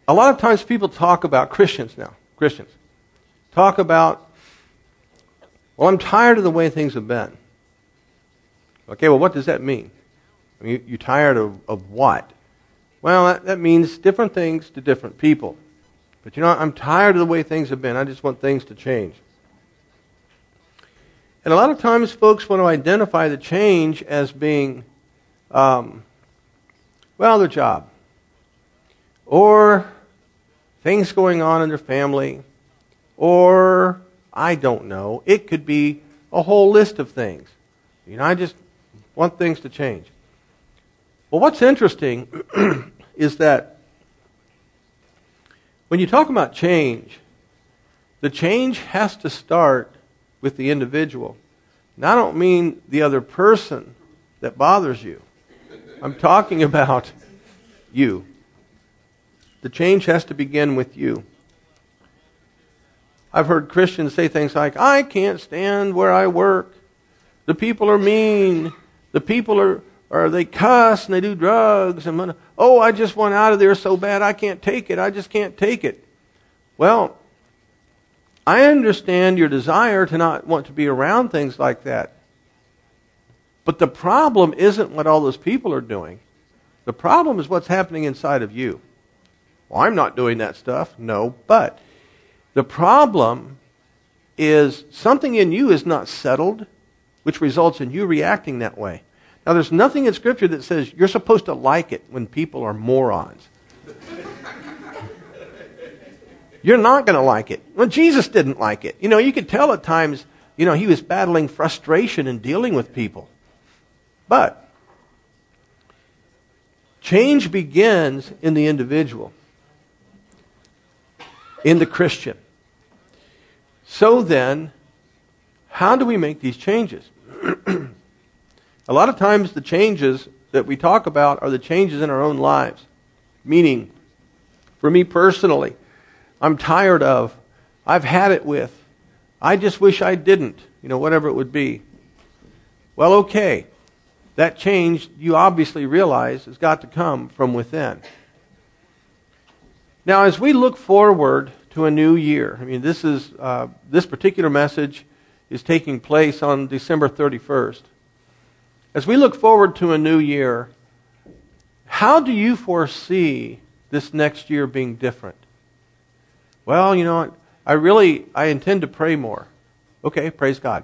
A lot of times people talk about Christians talk about, well, I'm tired of the way things have been. Okay, well, what does that mean? I mean, you're tired of what? Well, that means different things to different people. But I'm tired of the way things have been. I just want things to change. And a lot of times folks want to identify the change as being, their job. Or things going on in their family. Or, I don't know, it could be a whole list of things. I just want things to change. Well, what's interesting is that when you talk about change, the change has to start with the individual. And I don't mean the other person that bothers you. I'm talking about you. The change has to begin with you. I've heard Christians say things like, I can't stand where I work. The people are mean. The people they cuss and they do drugs. And I just want out of there so bad I can't take it. I just can't take it. Well, I understand your desire to not want to be around things like that. But the problem isn't what all those people are doing. The problem is what's happening inside of you. Well, I'm not doing that stuff. No, but the problem is something in you is not settled, which results in you reacting that way. Now, there's nothing in Scripture that says you're supposed to like it when people are morons. You're not going to like it. Well, Jesus didn't like it. You could tell at times, he was battling frustration in dealing with people. But change begins in the individual, in the Christian. So then, how do we make these changes? A lot of times the changes that we talk about are the changes in our own lives. Meaning, for me personally, I'm tired of, I've had it with, I just wish I didn't, whatever it would be. Well, okay. That change, you obviously realize, has got to come from within. Now, as we look forward to a new year, this particular message is taking place on December 31st. As we look forward to a new year, how do you foresee this next year being different? Well, I intend to pray more. Okay, praise God.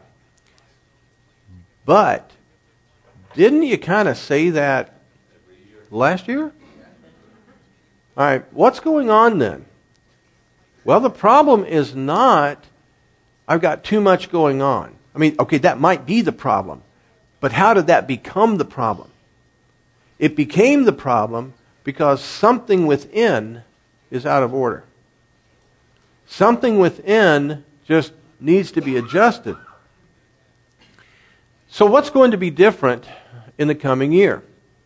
But didn't you kind of say that last year? All right, what's going on then? Well, the problem is not I've got too much going on. That might be the problem. But how did that become the problem? It became the problem because something within is out of order. Something within just needs to be adjusted. So what's going to be different in the coming year?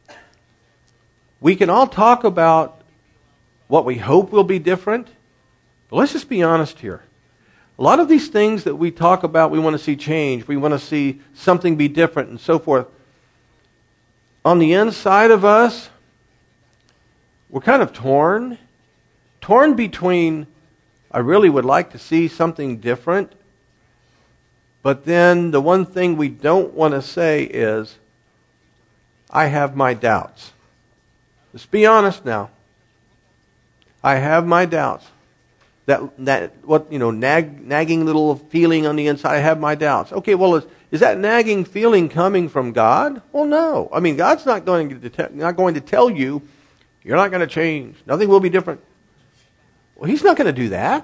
We can all talk about what we hope will be different, but let's just be honest here. A lot of these things that we talk about, we want to see change, we want to see something be different and so forth. On the inside of us, we're kind of torn between, I really would like to see something different, but then the one thing we don't want to say is, I have my doubts. Let's be honest now. I have my doubts. Nagging little feeling on the inside, I have my doubts. Okay, well, is that nagging feeling coming from God? Well, no. God's not going to tell you, you're not going to change. Nothing will be different. Well, He's not going to do that.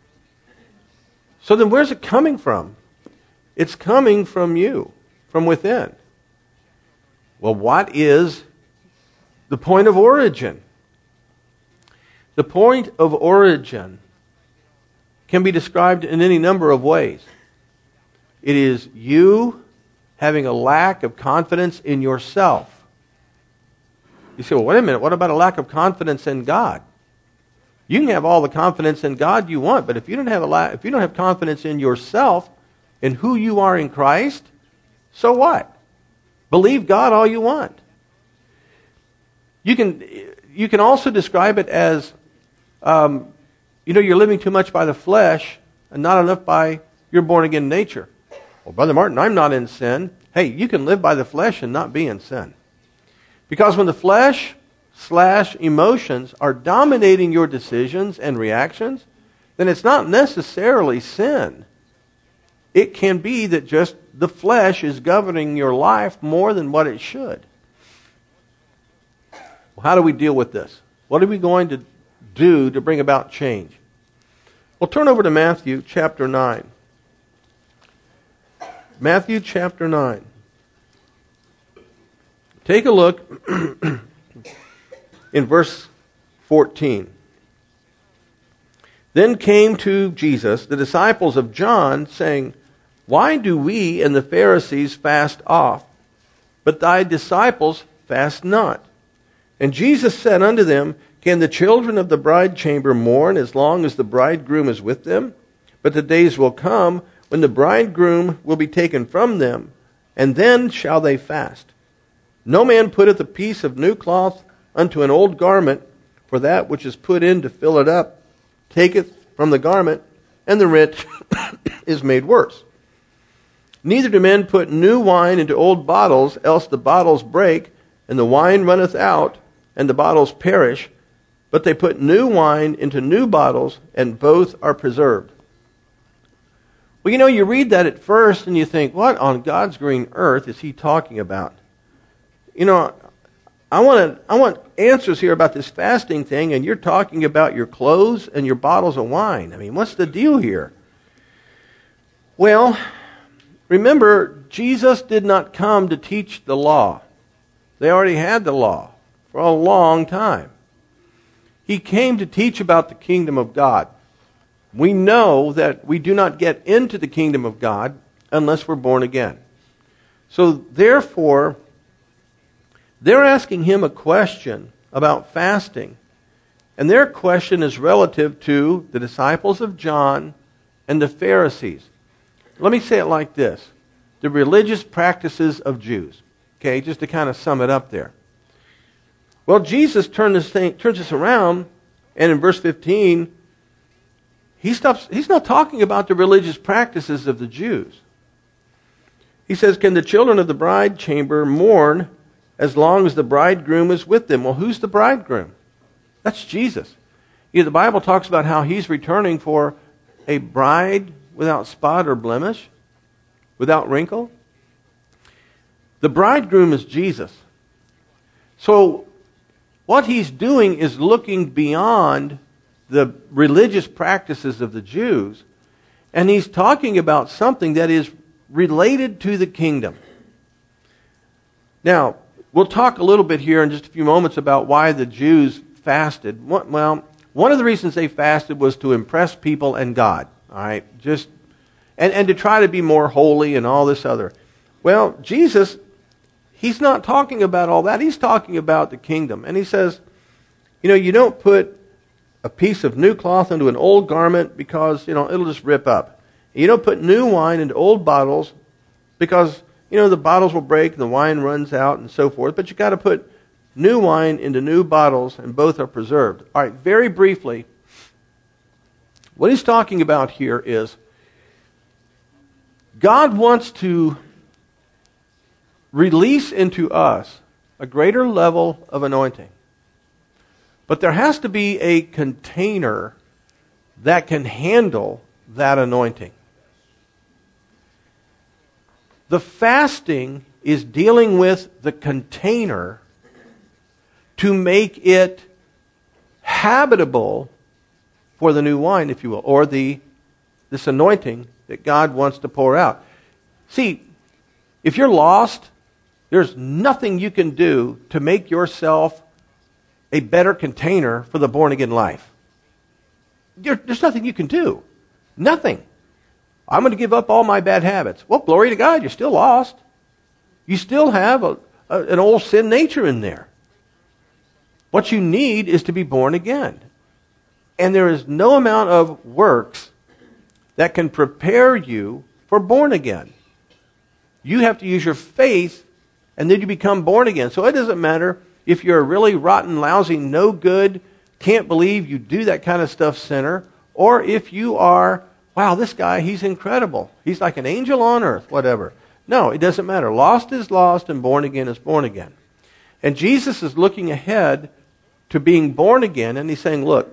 So then where's it coming from? It's coming from you, from within. Well, what is the point of origin? The point of origin can be described in any number of ways. It is you having a lack of confidence in yourself. You say, well, wait a minute, what about a lack of confidence in God? You can have all the confidence in God you want, but if you don't have confidence in yourself, in who you are in Christ, so what? Believe God all you want. You can also describe it as You're living too much by the flesh and not enough by your born-again nature. Well, Brother Martin, I'm not in sin. Hey, you can live by the flesh and not be in sin. Because when the flesh/emotions are dominating your decisions and reactions, then it's not necessarily sin. It can be that just the flesh is governing your life more than what it should. Well, how do we deal with this? What are we going to do to bring about change? Well, turn over to Matthew chapter 9. Matthew chapter 9. Take a look in verse 14. Then came to Jesus the disciples of John, saying, Why do we and the Pharisees fast oft, but thy disciples fast not? And Jesus said unto them, Can the children of the bride chamber mourn as long as the bridegroom is with them? But the days will come when the bridegroom will be taken from them, and then shall they fast. No man putteth a piece of new cloth unto an old garment, for that which is put in to fill it up taketh from the garment, and the rent is made worse. Neither do men put new wine into old bottles, else the bottles break, and the wine runneth out, and the bottles perish. But they put new wine into new bottles, and both are preserved. Well, you read that at first, and you think, what on God's green earth is he talking about? I want answers here about this fasting thing, and you're talking about your clothes and your bottles of wine. I mean, what's the deal here? Well, remember, Jesus did not come to teach the law. They already had the law for a long time. He came to teach about the kingdom of God. We know that we do not get into the kingdom of God unless we're born again. So therefore, they're asking him a question about fasting. And their question is relative to the disciples of John and the Pharisees. Let me say it like this. The religious practices of Jews. Okay, just to kind of sum it up there. Well, Jesus turns this around, and in verse 15, he's not talking about the religious practices of the Jews. He says, Can the children of the bride chamber mourn as long as the bridegroom is with them? Well, who's the bridegroom? That's Jesus. The Bible talks about how he's returning for a bride without spot or blemish, without wrinkle. The bridegroom is Jesus. So what he's doing is looking beyond the religious practices of the Jews, and he's talking about something that is related to the kingdom. Now, we'll talk a little bit here in just a few moments about why the Jews fasted. Well, one of the reasons they fasted was to impress people and God. All right, and to try to be more holy and all this other. Well, Jesus, he's not talking about all that. He's talking about the kingdom. And he says, you don't put a piece of new cloth into an old garment because, it'll just rip up. You don't put new wine into old bottles because, the bottles will break and the wine runs out and so forth. But you got to put new wine into new bottles, and both are preserved. All right, very briefly, what he's talking about here is God wants to release into us a greater level of anointing. But there has to be a container that can handle that anointing. The fasting is dealing with the container to make it habitable for the new wine, if you will, or this anointing that God wants to pour out. See, if you're lost, there's nothing you can do to make yourself a better container for the born-again life. There's nothing you can do. Nothing. I'm going to give up all my bad habits. Well, glory to God, you're still lost. You still have an old sin nature in there. What you need is to be born again. And there is no amount of works that can prepare you for born again. You have to use your faith, and then you become born again. So it doesn't matter if you're a really rotten, lousy, no good can't believe you do that kind of stuff sinner, or if you are, wow, this guy, he's incredible. He's like an angel on earth, whatever. No, it doesn't matter. Lost is lost and born again is born again. And Jesus is looking ahead to being born again, and he's saying, look,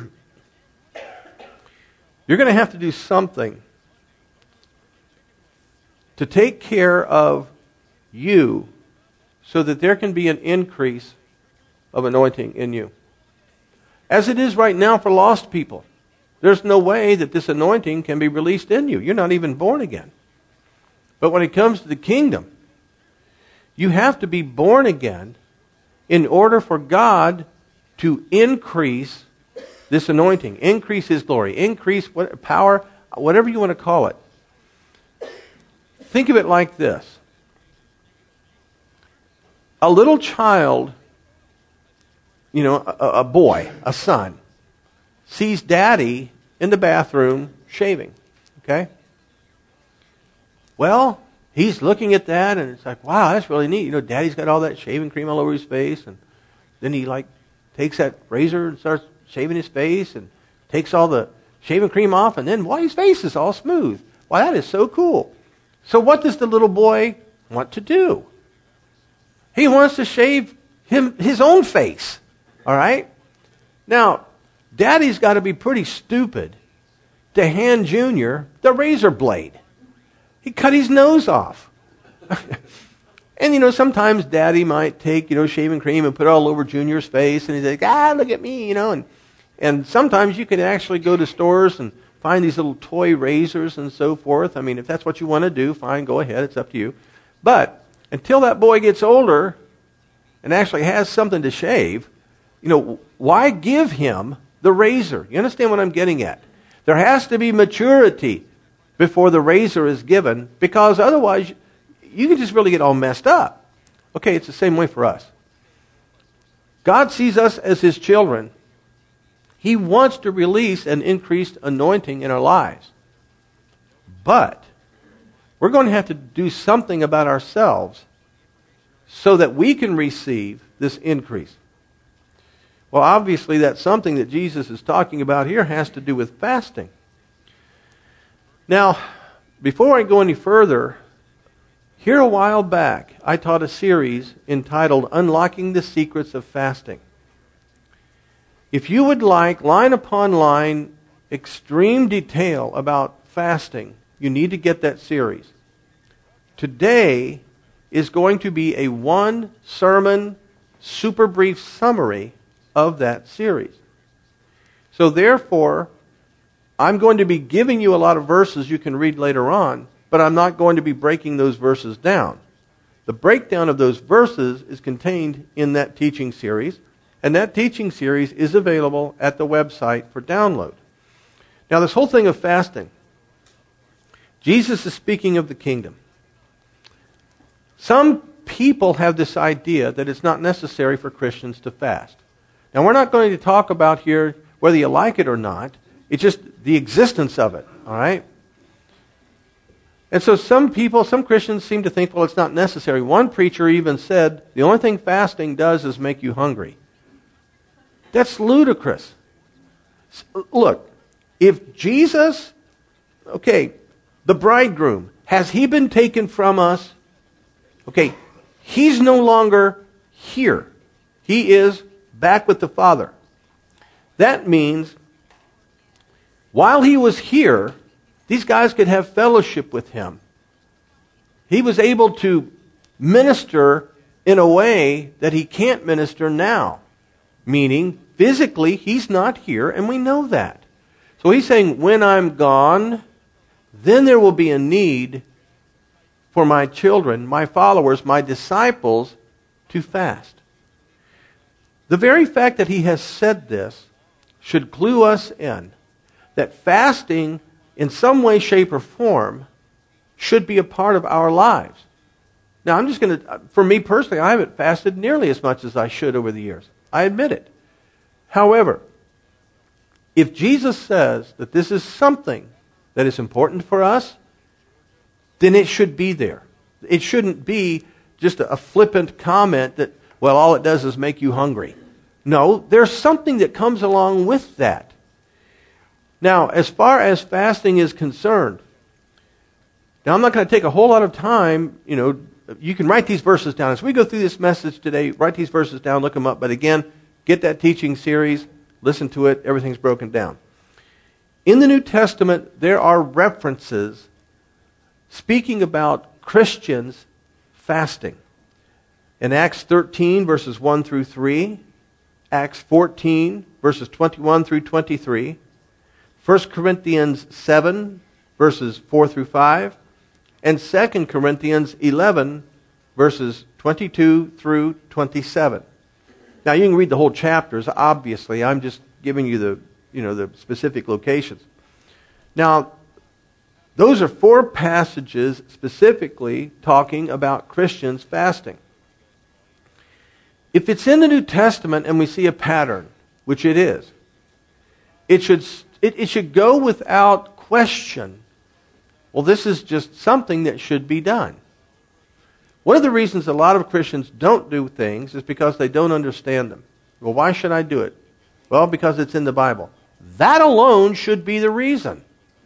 you're going to have to do something to take care of you so that there can be an increase of anointing in you. As it is right now for lost people, there's no way that this anointing can be released in you. You're not even born again. But when it comes to the kingdom, you have to be born again in order for God to increase this anointing, increase His glory, increase power, whatever you want to call it. Think of it like this. A little child, a boy, a son, sees daddy in the bathroom shaving. Okay? Well, he's looking at that and it's like, wow, that's really neat. Daddy's got all that shaving cream all over his face, and then he takes that razor and starts shaving his face and takes all the shaving cream off, and then his face is all smooth. Wow, that is so cool. So what does the little boy want to do? He wants to shave his own face. All right? Now, Daddy's got to be pretty stupid to hand Junior the razor blade. He cut his nose off. And, sometimes Daddy might take, shaving cream and put it all over Junior's face, and he's like, look at me, And sometimes you can actually go to stores and find these little toy razors and so forth. I mean, if that's what you want to do, fine, go ahead, it's up to you. But until that boy gets older and actually has something to shave, why give him the razor? You understand what I'm getting at? There has to be maturity before the razor is given, because otherwise you can just really get all messed up. Okay, it's the same way for us. God sees us as His children. He wants to release an increased anointing in our lives. But we're going to have to do something about ourselves so that we can receive this increase. Well, obviously, that's something that Jesus is talking about here has to do with fasting. Now, before I go any further, here a while back, I taught a series entitled Unlocking the Secrets of Fasting. If you would like, line upon line, extreme detail about fasting, you need to get that series. Today is going to be a one-sermon, super brief summary of that series. So therefore, I'm going to be giving you a lot of verses you can read later on, but I'm not going to be breaking those verses down. The breakdown of those verses is contained in that teaching series, and that teaching series is available at the website for download. Now, this whole thing of fasting, Jesus is speaking of the kingdom. Some people have this idea that it's not necessary for Christians to fast. Now, we're not going to talk about here whether you like it or not. It's just the existence of it, all right? And so some Christians seem to think, well, it's not necessary. One preacher even said, the only thing fasting does is make you hungry. That's ludicrous. Look, if Jesus, the bridegroom, has He been taken from us? Okay, He's no longer here. He is back with the Father. That means while He was here, these guys could have fellowship with Him. He was able to minister in a way that He can't minister now. Meaning, physically, He's not here, and we know that. So He's saying, when I'm gone, then there will be a need for my children, my followers, my disciples, to fast. The very fact that He has said this should clue us in that fasting, in some way, shape, or form, should be a part of our lives. Now, I'm just going to, for me personally, I haven't fasted nearly as much as I should over the years. I admit it. However, if Jesus says that this is something that is important for us, then it should be there. It shouldn't be just a flippant comment that, well, all it does is make you hungry. No, there's something that comes along with that. Now, as far as fasting is concerned, now I'm not going to take a whole lot of time, you can write these verses down. As we go through this message today, write these verses down, look them up. But again, get that teaching series, listen to it, everything's broken down. In the New Testament, there are references speaking about Christians fasting. In Acts 13, verses 1 through 3, Acts 14, verses 21 through 23, 1 Corinthians 7, verses 4 through 5, and 2 Corinthians 11, verses 22 through 27. Now, you can read the whole chapters, obviously. I'm just giving you the specific locations. Now, those are 4 passages specifically talking about Christians fasting. If it's in the New Testament and we see a pattern, which it is, it should go without question. Well, this is just something that should be done. One of the reasons a lot of Christians don't do things is because they don't understand them. Well, why should I do it? Well, because it's in the Bible. That alone should be the reason.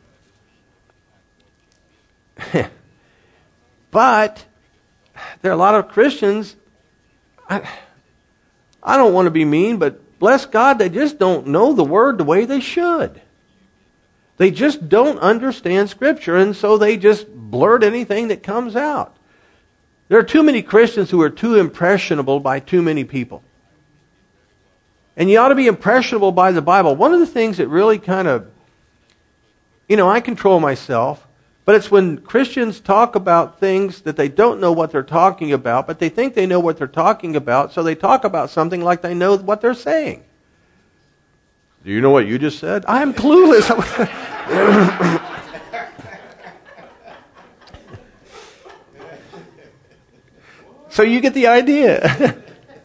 But there are a lot of Christians, I don't want to be mean, but bless God, they just don't know the Word the way they should. They just don't understand Scripture, and so they just blurt anything that comes out. There are too many Christians who are too impressionable by too many people. And you ought to be impressionable by the Bible. One of the things that really kind of, I control myself, but it's when Christians talk about things that they don't know what they're talking about, but they think they know what they're talking about, so they talk about something like they know what they're saying. Do you know what you just said? I am clueless. So you get the idea.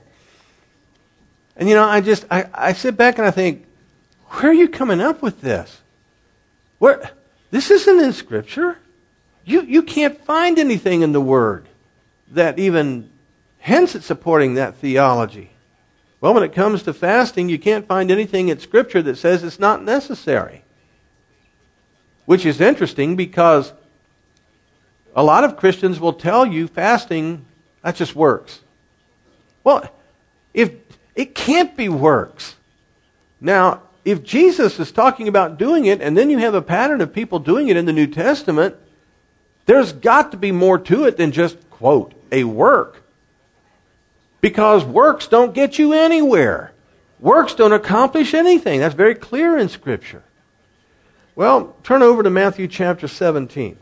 And I sit back and I think, where are you coming up with this? This isn't in Scripture. You can't find anything in the Word that even hints at supporting that theology. Well, when it comes to fasting, you can't find anything in Scripture that says it's not necessary. Which is interesting because a lot of Christians will tell you fasting, that just works. Well, if it can't be works. Now, if Jesus is talking about doing it, and then you have a pattern of people doing it in the New Testament, there's got to be more to it than just, quote, a work. Because works don't get you anywhere. Works don't accomplish anything. That's very clear in Scripture. Well, turn over to Matthew chapter 17.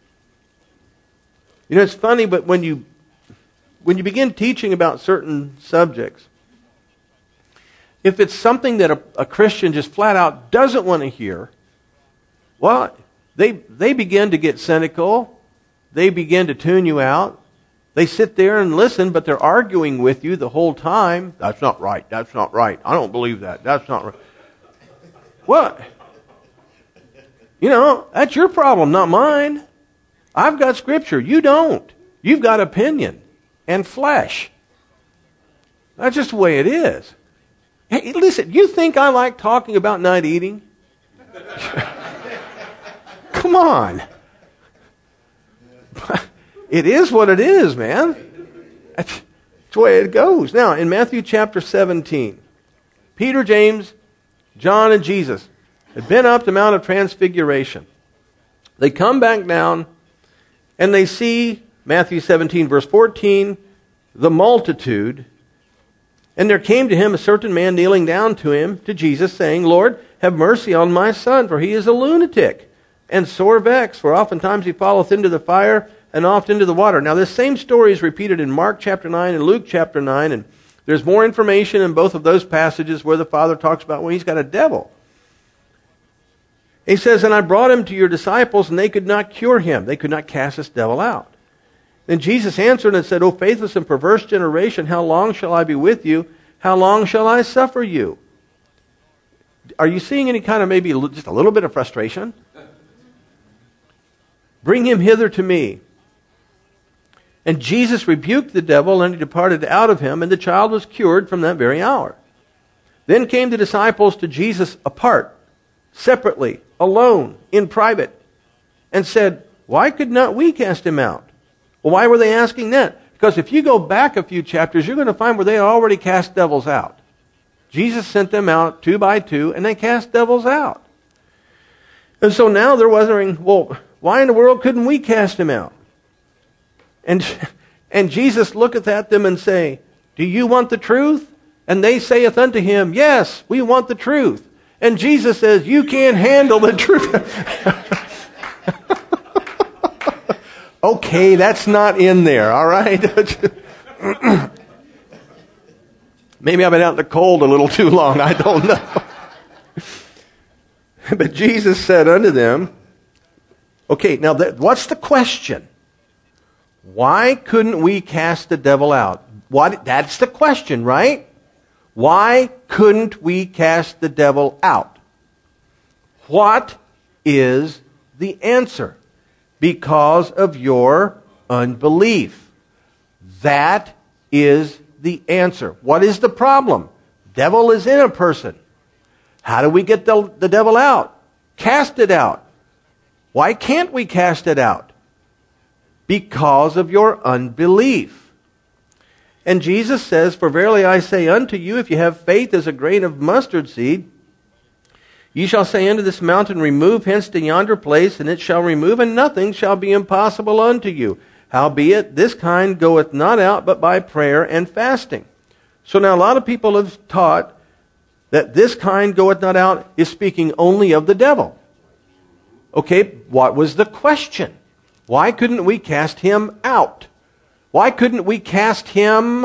It's funny, but when you begin teaching about certain subjects, if it's something that a Christian just flat out doesn't want to hear, well, they begin to get cynical. They begin to tune you out. They sit there and listen, but they're arguing with you the whole time. That's not right. That's not right. I don't believe that. That's not right. What? That's your problem, not mine. I've got Scripture. You don't. You've got opinion and flesh. That's just the way it is. Hey, listen, you think I like talking about not eating? Come on. It is what it is, man. That's the way it goes. Now, in Matthew chapter 17, Peter, James, John, and Jesus had been up the Mount of Transfiguration. They come back down, and they see, Matthew 17, verse 14, the multitude. And there came to him a certain man kneeling down to Jesus, saying, Lord, have mercy on my son, for he is a lunatic, and sore vexed, for oftentimes he falleth into the fire, and oft into the water. Now, this same story is repeated in Mark chapter 9 and Luke chapter 9, and there's more information in both of those passages where the Father talks about when he's got a devil. He says, and I brought him to your disciples, and they could not cure him. They could not cast this devil out. Then Jesus answered and said, O faithless and perverse generation, how long shall I be with you? How long shall I suffer you? Are you seeing any kind of maybe just a little bit of frustration? Bring him hither to me. And Jesus rebuked the devil, and he departed out of him, and the child was cured from that very hour. Then came the disciples to Jesus apart, separately, alone, in private, and said, why could not we cast him out? Well, why were they asking that? Because if you go back a few chapters, you're going to find where they already cast devils out. Jesus sent them out 2 by 2, and they cast devils out. And so now they're wondering, well, why in the world couldn't we cast him out? And Jesus looketh at them and say, do you want the truth? And they saith unto him, yes, we want the truth. And Jesus says, you can't handle the truth. Okay, that's not in there, all right? Maybe I've been out in the cold a little too long, I don't know. But Jesus said unto them, okay, now what's the question? Why couldn't we cast the devil out? That's the question, right? Why couldn't we cast the devil out? What is the answer? Because of your unbelief. That is the answer. What is the problem? Devil is in a person. How do we get the devil out? Cast it out. Why can't we cast it out? Because of your unbelief. And Jesus says, for verily I say unto you, if you have faith as a grain of mustard seed, ye shall say unto this mountain, remove hence to yonder place, and it shall remove, and nothing shall be impossible unto you. Howbeit, this kind goeth not out but by prayer and fasting. So now a lot of people have taught that this kind goeth not out is speaking only of the devil. Okay, what was the question? Why couldn't we cast him out? Why couldn't we cast him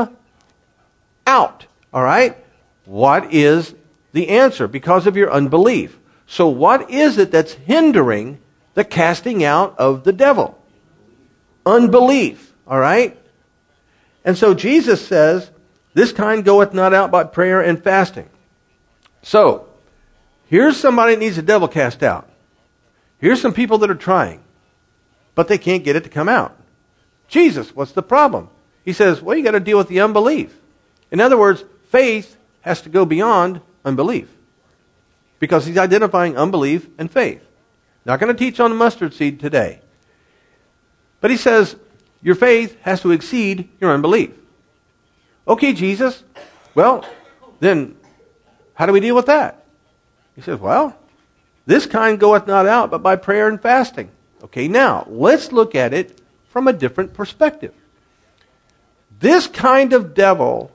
out? All right? What is the answer? Because of your unbelief. So what is it that's hindering the casting out of the devil? Unbelief. All right? And so Jesus says, this kind goeth not out by prayer and fasting. So, here's somebody that needs the devil cast out. Here's some people that are trying, but they can't get it to come out. Jesus, what's the problem? He says, well, you got to deal with the unbelief. In other words, faith has to go beyond unbelief. Because he's identifying unbelief and faith. Not going to teach on the mustard seed today. But he says, your faith has to exceed your unbelief. Okay, Jesus, well, then how do we deal with that? He says, well, this kind goeth not out but by prayer and fasting. Okay, now, let's look at it from a different perspective. This kind of devil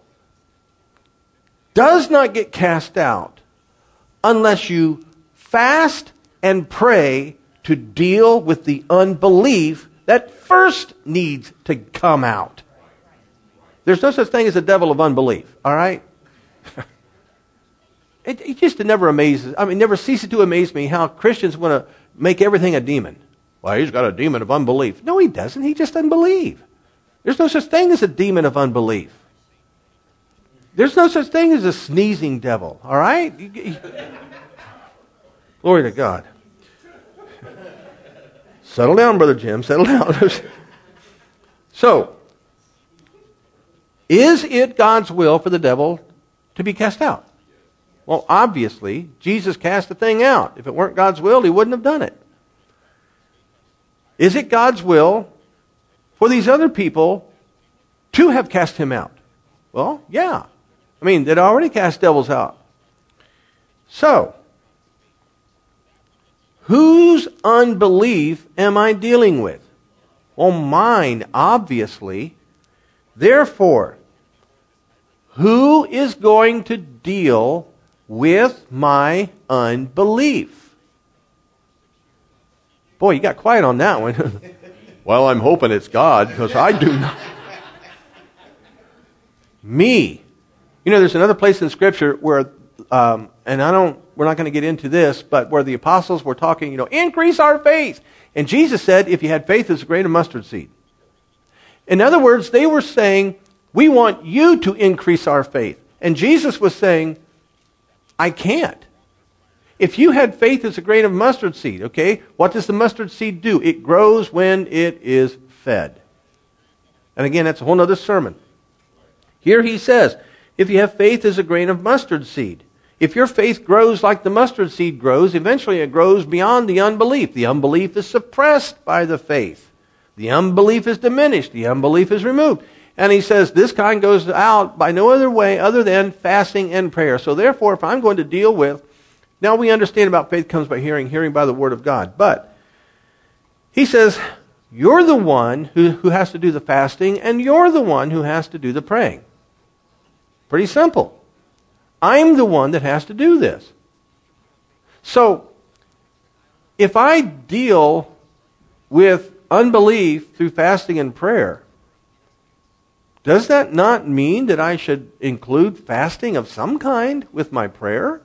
does not get cast out unless you fast and pray to deal with the unbelief that first needs to come out. There's no such thing as a devil of unbelief, all right? It just never ceases to amaze me how Christians want to make everything a demon. Well, he's got a demon of unbelief. No, he doesn't. He just doesn't believe. There's no such thing as a demon of unbelief. There's no such thing as a sneezing devil, all right? Glory to God. Settle down, Brother Jim. Settle down. So, is it God's will for the devil to be cast out? Well, obviously, Jesus cast the thing out. If it weren't God's will, he wouldn't have done it. Is it God's will for these other people to have cast him out? Well, yeah. I mean, they'd already cast devils out. So, whose unbelief am I dealing with? Well, mine, obviously. Therefore, who is going to deal with my unbelief? Boy, you got quiet on that one. Well, I'm hoping it's God, because I do not. Me. You know, there's another place in Scripture where, we're not going to get into this, but where the apostles were talking, increase our faith. And Jesus said, if you had faith as a grain of mustard seed. In other words, they were saying, we want you to increase our faith. And Jesus was saying, I can't. If you had faith as a grain of mustard seed, okay, what does the mustard seed do? It grows when it is fed. And again, that's a whole other sermon. Here he says, if you have faith as a grain of mustard seed, If your faith grows like the mustard seed grows, eventually it grows beyond the unbelief. The unbelief is suppressed by the faith. The unbelief is diminished. The unbelief is removed. And he says this kind goes out by no other way other than fasting and prayer. So therefore, if I'm going to deal with, now we understand about faith comes by hearing, hearing by the word of God. But he says, you're the one who has to do the fasting, and you're the one who has to do the praying. Pretty simple. I'm the one that has to do this. So, if I deal with unbelief through fasting and prayer, does that not mean that I should include fasting of some kind with my prayer?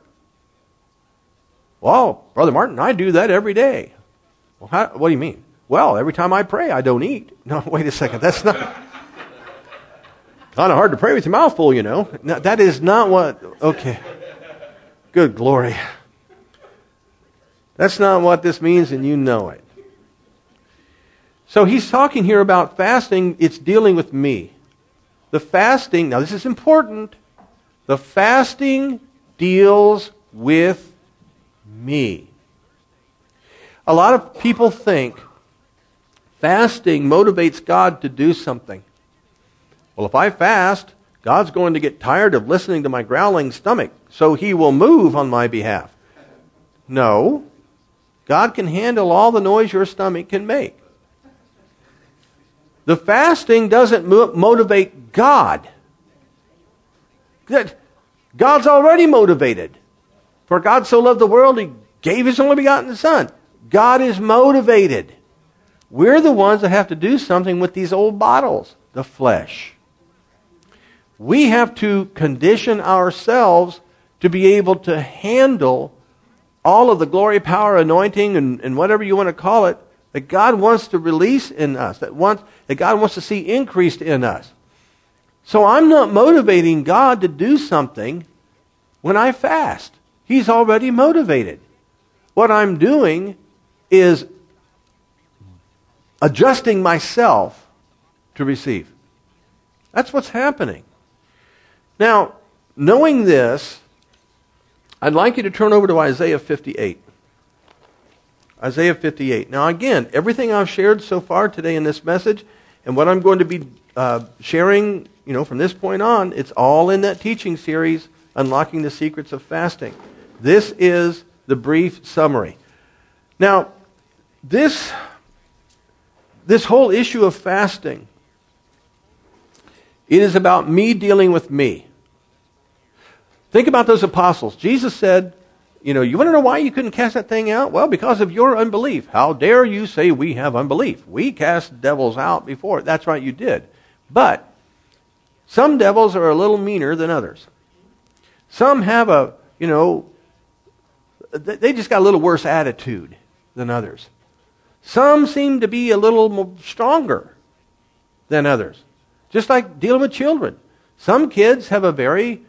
Well, Brother Martin, I do that every day. Well, what do you mean? Well, every time I pray, I don't eat. No, wait a second. That's not... kind of hard to pray with your mouth full, you know. No, that is not what... Okay. Good glory. That's not what this means, and you know it. So he's talking here about fasting. It's dealing with me. The fasting... Now, this is important. The fasting deals with me. A lot of people think fasting motivates God to do something. Well, if I fast, God's going to get tired of listening to my growling stomach, so He will move on my behalf. No. God can handle all the noise your stomach can make. The fasting doesn't motivate God. God's already motivated. For God so loved the world, He gave His only begotten Son. God is motivated. We're the ones that have to do something with these old bottles, the flesh. We have to condition ourselves to be able to handle all of the glory, power, anointing, and whatever you want to call it, that God wants to release in us, that God wants to see increased in us. So I'm not motivating God to do something when I fast. He's already motivated. What I'm doing is adjusting myself to receive. That's what's happening. Now, knowing this, I'd like you to turn over to Isaiah 58. Isaiah 58. Now again, everything I've shared so far today in this message, and what I'm going to be sharing, from this point on, it's all in that teaching series, Unlocking the Secrets of Fasting. This is the brief summary. Now, this whole issue of fasting, it is about me dealing with me. Think about those apostles. Jesus said, you want to know why you couldn't cast that thing out? Well, because of your unbelief. How dare you say we have unbelief? We cast devils out before. That's right, you did. But some devils are a little meaner than others. Some have they just got a little worse attitude than others. Some seem to be a little more stronger than others. Just like dealing with children. Some kids have a very,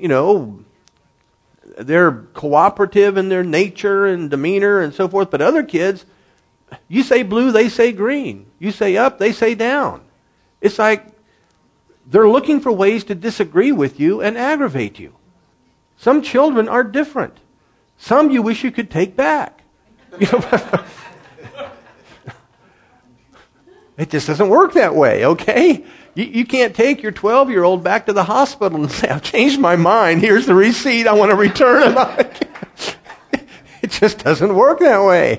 they're cooperative in their nature and demeanor and so forth. But other kids, you say blue, they say green. You say up, they say down. It's like they're looking for ways to disagree with you and aggravate you. Some children are different. Some you wish you could take back. It just doesn't work that way, okay? You can't take your 12-year-old back to the hospital and say, I've changed my mind. Here's the receipt. I want to return it. It just doesn't work that way.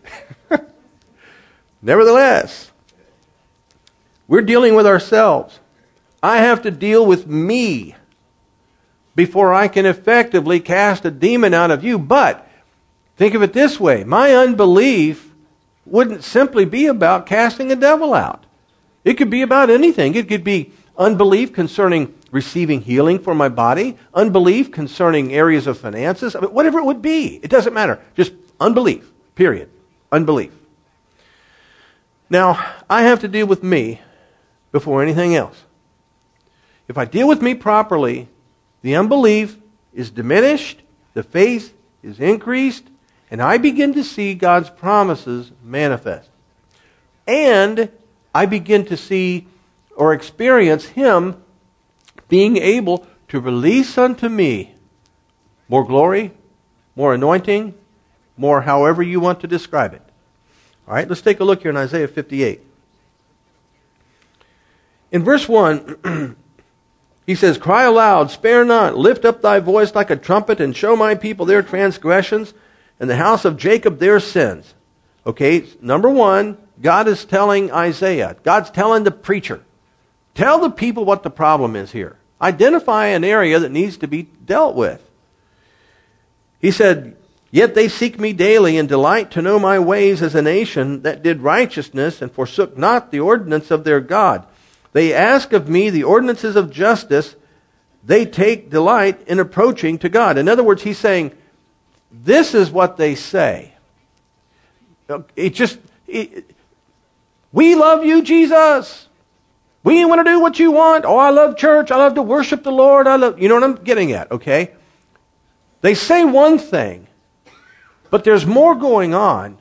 Nevertheless, we're dealing with ourselves. I have to deal with me before I can effectively cast a demon out of you. But think of it this way. My unbelief wouldn't simply be about casting a devil out. It could be about anything. It could be unbelief concerning receiving healing for my body, unbelief concerning areas of finances, whatever it would be. It doesn't matter. Just unbelief, period. Unbelief. Now, I have to deal with me before anything else. If I deal with me properly, the unbelief is diminished, the faith is increased, and I begin to see God's promises manifest. And I begin to see or experience Him being able to release unto me More glory, more anointing, more however you want to describe it. All right, let's take a look here in Isaiah 58. In verse 1, he says, "Cry aloud, spare not, lift up thy voice like a trumpet, and show my people their transgressions, and the house of Jacob their sins." Okay, number one, God is telling Isaiah, God's telling the preacher, tell the people what the problem is here. Identify an area that needs to be dealt with. He said, "Yet they seek me daily, and delight to know my ways as a nation that did righteousness, and forsook not the ordinance of their God. They ask of me the ordinances of justice. They take delight in approaching to God." In other words, he's saying, this is what they say. We love you, Jesus. We want to do what you want. Oh, I love church. I love to worship the Lord. You know what I'm getting at, okay? They say one thing, but there's more going on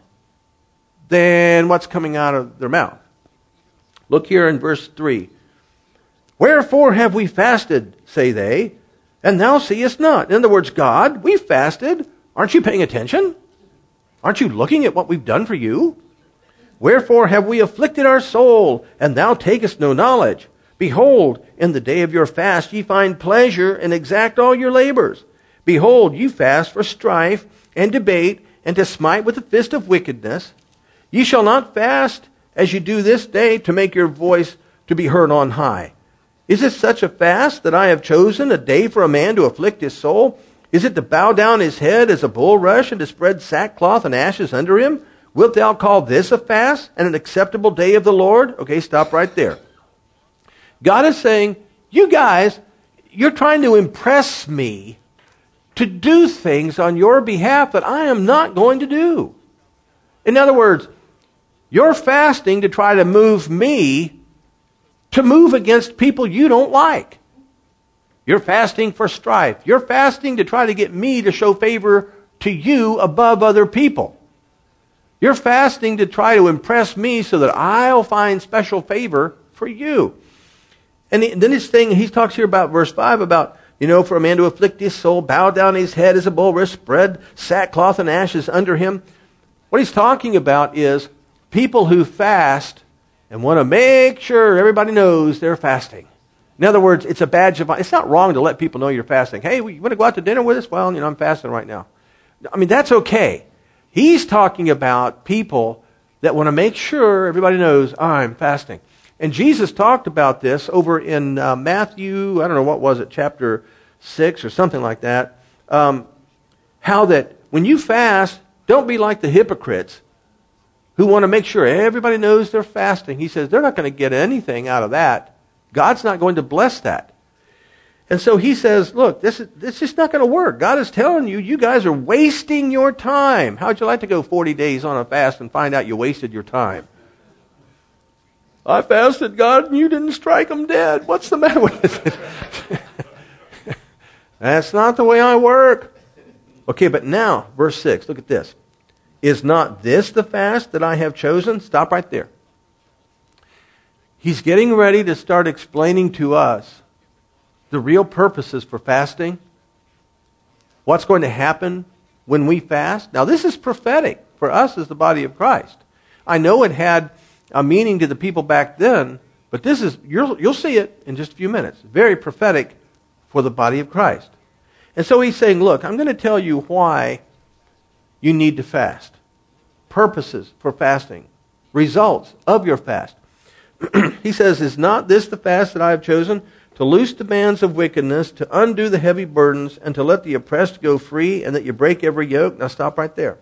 than what's coming out of their mouth. Look here in verse 3. "Wherefore have we fasted, say they, and thou seest not?" In other words, God, we fasted. Aren't you paying attention? Aren't you looking at what we've done for you? "Wherefore have we afflicted our soul, and thou takest no knowledge? Behold, in the day of your fast ye find pleasure, and exact all your labors. Behold, you fast for strife and debate, and to smite with the fist of wickedness. Ye shall not fast as you do this day, to make your voice to be heard on high. Is it such a fast that I have chosen, a day for a man to afflict his soul? Is it to bow down his head as a bulrush, and to spread sackcloth and ashes under him? Wilt thou call this a fast and an acceptable day of the Lord?" Okay, stop right there. God is saying, you guys, you're trying to impress me to do things on your behalf that I am not going to do. In other words, you're fasting to try to move me to move against people you don't like. You're fasting for strife. You're fasting to try to get me to show favor to you above other people. You're fasting to try to impress me so that I'll find special favor for you. And then he talks here about verse 5 about, for a man to afflict his soul, bow down his head as a bulrush, spread sackcloth and ashes under him. What he's talking about is people who fast and want to make sure everybody knows they're fasting. In other words, it's a badge of honor. It's not wrong to let people know you're fasting. Hey, you want to go out to dinner with us? Well, I'm fasting right now. I mean, that's okay. He's talking about people that want to make sure everybody knows I'm fasting. And Jesus talked about this over in Matthew, I don't know, what was it, chapter 6 or something like that. How that when you fast, don't be like the hypocrites who want to make sure everybody knows they're fasting. He says they're not going to get anything out of that. God's not going to bless that. And so he says, look, this is just not going to work. God is telling you, you guys are wasting your time. How'd you like to go 40 days on a fast and find out you wasted your time? I fasted, God, and you didn't strike them dead. What's the matter with it? That's not the way I work. Okay, but now, verse 6, look at this. "Is not this the fast that I have chosen?" Stop right there. He's getting ready to start explaining to us the real purposes for fasting. What's going to happen when we fast. Now, this is prophetic for us as the body of Christ. I know it had a meaning to the people back then, but this is, you'll see it in just a few minutes. Very prophetic for the body of Christ. And so he's saying, look, I'm going to tell you why you need to fast. Purposes for fasting. Results of your fast. He says, "Is not this the fast that I have chosen? To loose the bands of wickedness, to undo the heavy burdens, and to let the oppressed go free, and that you break every yoke." Now stop right there.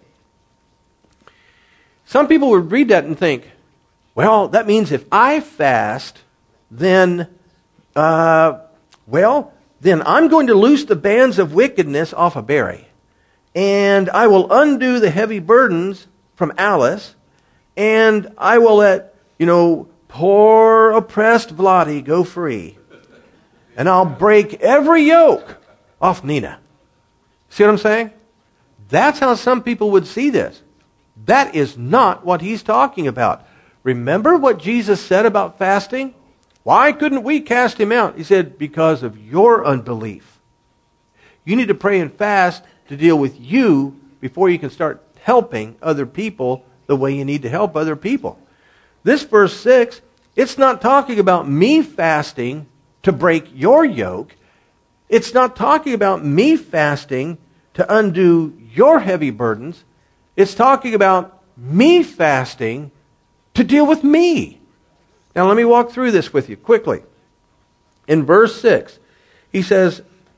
Some people would read that and think, well, that means if I fast, then I'm going to loose the bands of wickedness off of Barry. And I will undo the heavy burdens from Alice. And I will let, poor oppressed Vladi go free. And I'll break every yoke off Nina. See what I'm saying? That's how some people would see this. That is not what he's talking about. Remember what Jesus said about fasting? Why couldn't we cast him out? He said, because of your unbelief. You need to pray and fast to deal with you before you can start helping other people the way you need to help other people. This verse 6, it's not talking about me fasting to break your yoke. It's not talking about me fasting to undo your heavy burdens. It's talking about me fasting to deal with me. Now let me walk through this with you quickly. In verse 6, he says,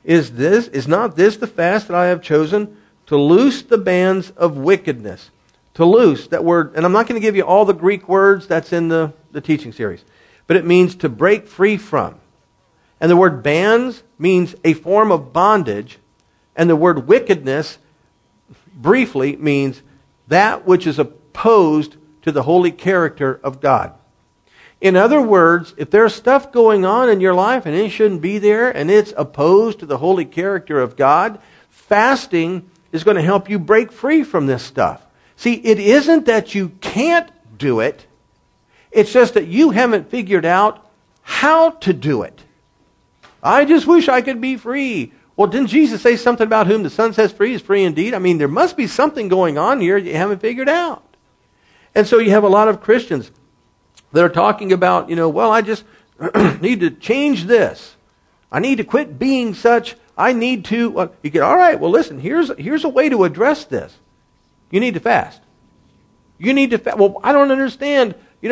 Is not this the fast that I have chosen? To loose the bands of wickedness. To loose, that word, and I'm not going to give you all the Greek words that's in the teaching series, but it means to break free from. And the word bands means a form of bondage, and the word wickedness briefly means that which is opposed to the holy character of God. In other words, if there's stuff going on in your life and it shouldn't be there and it's opposed to the holy character of God, fasting is going to help you break free from this stuff. See, it isn't that you can't do it. It's just that you haven't figured out how to do it. I just wish I could be free. Well, didn't Jesus say something about whom the Son sets free is free indeed? I mean, there must be something going on here that you haven't figured out. And so you have a lot of Christians that are talking about, well, I just need to change this. I need to quit being such. I need to. You get, all right, well, listen, here's a way to address this. You need to fast. You need to fast. Well, I don't understand,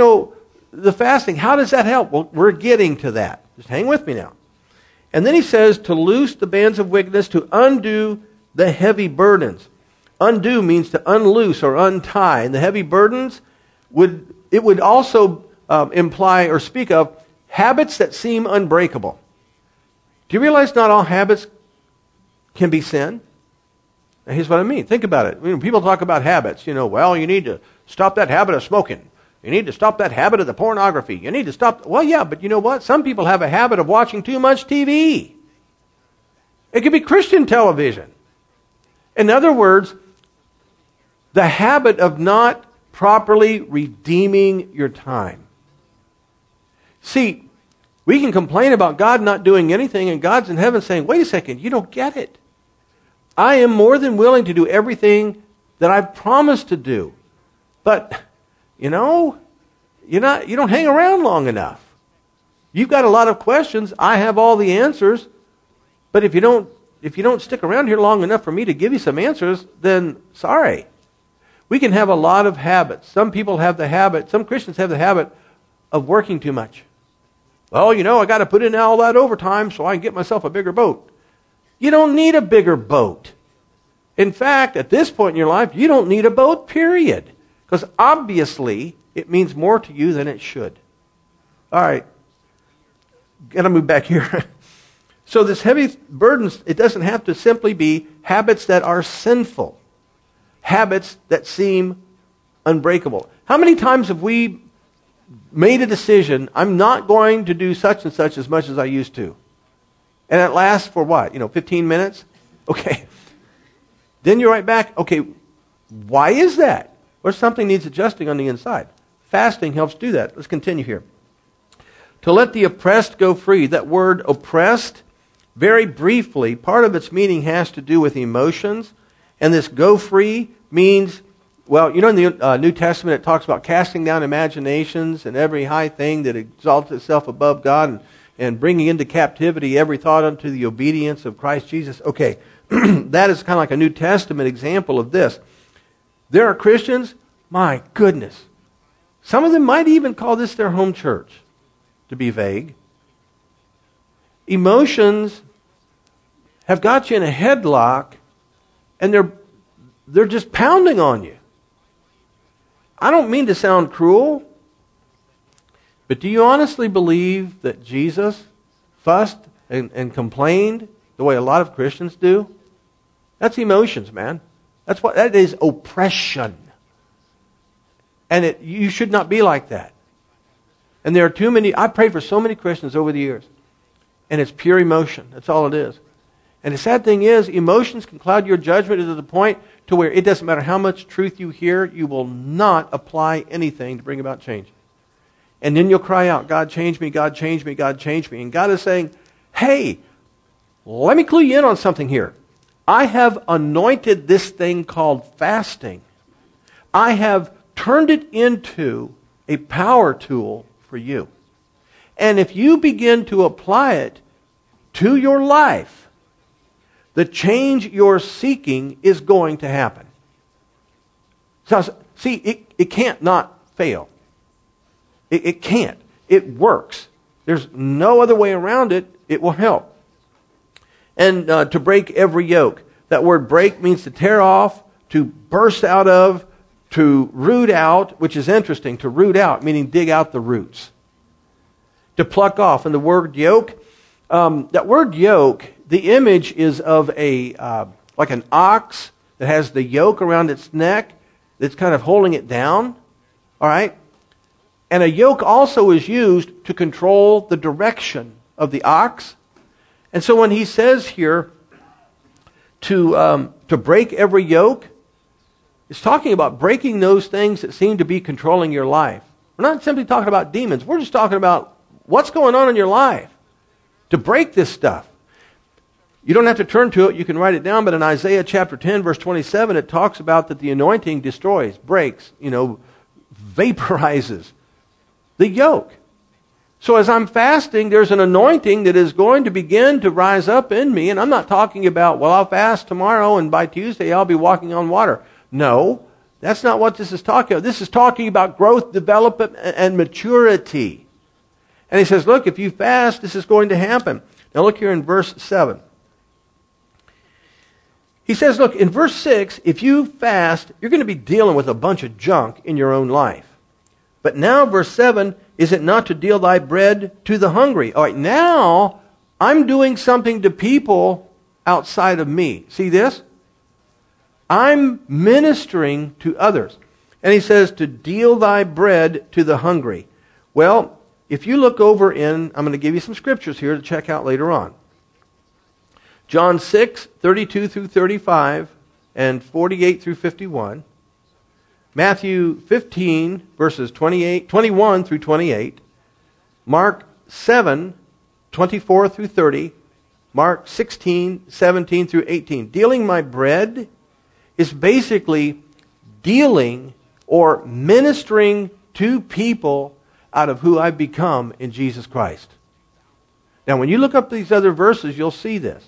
the fasting. How does that help? Well, we're getting to that. Just hang with me now. And then he says to loose the bands of wickedness, to undo the heavy burdens. Undo means to unloose or untie. And the heavy burdens would also imply or speak of habits that seem unbreakable. Do you realize not all habits can be sin? Now, here's what I mean. Think about it. When people talk about habits, well, you need to stop that habit of smoking. You need to stop that habit of the pornography. You need to stop. Well, yeah, but you know what? Some people have a habit of watching too much TV. It could be Christian television. In other words, the habit of not properly redeeming your time. See, we can complain about God not doing anything, and God's in heaven saying, wait a second, you don't get it. I am more than willing to do everything that I've promised to do. But, you don't hang around long enough. You've got a lot of questions. I have all the answers. But if you don't stick around here long enough for me to give you some answers, then sorry. We can have a lot of habits. Some Christians have the habit of working too much. Well, I got to put in all that overtime so I can get myself a bigger boat. You don't need a bigger boat. In fact, at this point in your life, you don't need a boat, period. Because obviously, it means more to you than it should. All right. Got to move back here. So this heavy burdens, it doesn't have to simply be habits that are sinful. Habits that seem unbreakable. How many times have we made a decision, I'm not going to do such and such as much as I used to? And it lasts for what? 15 minutes? Okay. Then you're right back. Okay, why is that? Or something needs adjusting on the inside. Fasting helps do that. Let's continue here. To let the oppressed go free. That word oppressed, very briefly, part of its meaning has to do with emotions. And this go free means, well, in the New Testament it talks about casting down imaginations and every high thing that exalts itself above God and bringing into captivity every thought unto the obedience of Christ Jesus. Okay, that is kind of like a New Testament example of this. There are Christians, my goodness, some of them might even call this their home church, to be vague. Emotions have got you in a headlock and they're just pounding on you. I don't mean to sound cruel, but do you honestly believe that Jesus fussed and complained the way a lot of Christians do? That's emotions, man. That is oppression. And you should not be like that. And there are too many, I prayed for so many Christians over the years, and it's pure emotion. That's all it is. And the sad thing is, emotions can cloud your judgment to the point to where it doesn't matter how much truth you hear, you will not apply anything to bring about change. And then you'll cry out, God change me, God change me, God change me. And God is saying, hey, let me clue you in on something here. I have anointed this thing called fasting. I have turned it into a power tool for you. And if you begin to apply it to your life, the change you're seeking is going to happen. So, see, it can't not fail. It can't. It works. There's no other way around it. It will help. And to break every yoke. That word break means to tear off, to burst out of, to root out, which is interesting. To root out, meaning dig out the roots. To pluck off. And the word yoke, that word yoke, the image is of like an ox that has the yoke around its neck that's kind of holding it down. All right? And a yoke also is used to control the direction of the ox. And so when he says here to break every yoke, it's talking about breaking those things that seem to be controlling your life. We're not simply talking about demons. We're just talking about what's going on in your life. To break this stuff. You don't have to turn to it. You can write it down. But in Isaiah chapter 10, verse 27, it talks about that the anointing destroys, breaks, vaporizes the yoke. So as I'm fasting, there's an anointing that is going to begin to rise up in me. And I'm not talking about, well, I'll fast tomorrow and by Tuesday I'll be walking on water. No, that's not what this is talking about. This is talking about growth, development, and maturity. And he says, look, if you fast, this is going to happen. Now look here in verse 7. He says, look, in verse 6, if you fast, you're going to be dealing with a bunch of junk in your own life. But now, verse 7, is it not to deal thy bread to the hungry? All right, now I'm doing something to people outside of me. See this? I'm ministering to others. And he says, to deal thy bread to the hungry. Well, if you look over I'm going to give you some scriptures here to check out later on. John 6, 32 through 35 and 48 through 51. Matthew 15, verses 21 through 28. Mark 7, 24 through 30. Mark 16, 17 through 18. Dealing my bread is basically dealing or ministering to people out of who I've become in Jesus Christ. Now, when you look up these other verses, you'll see this.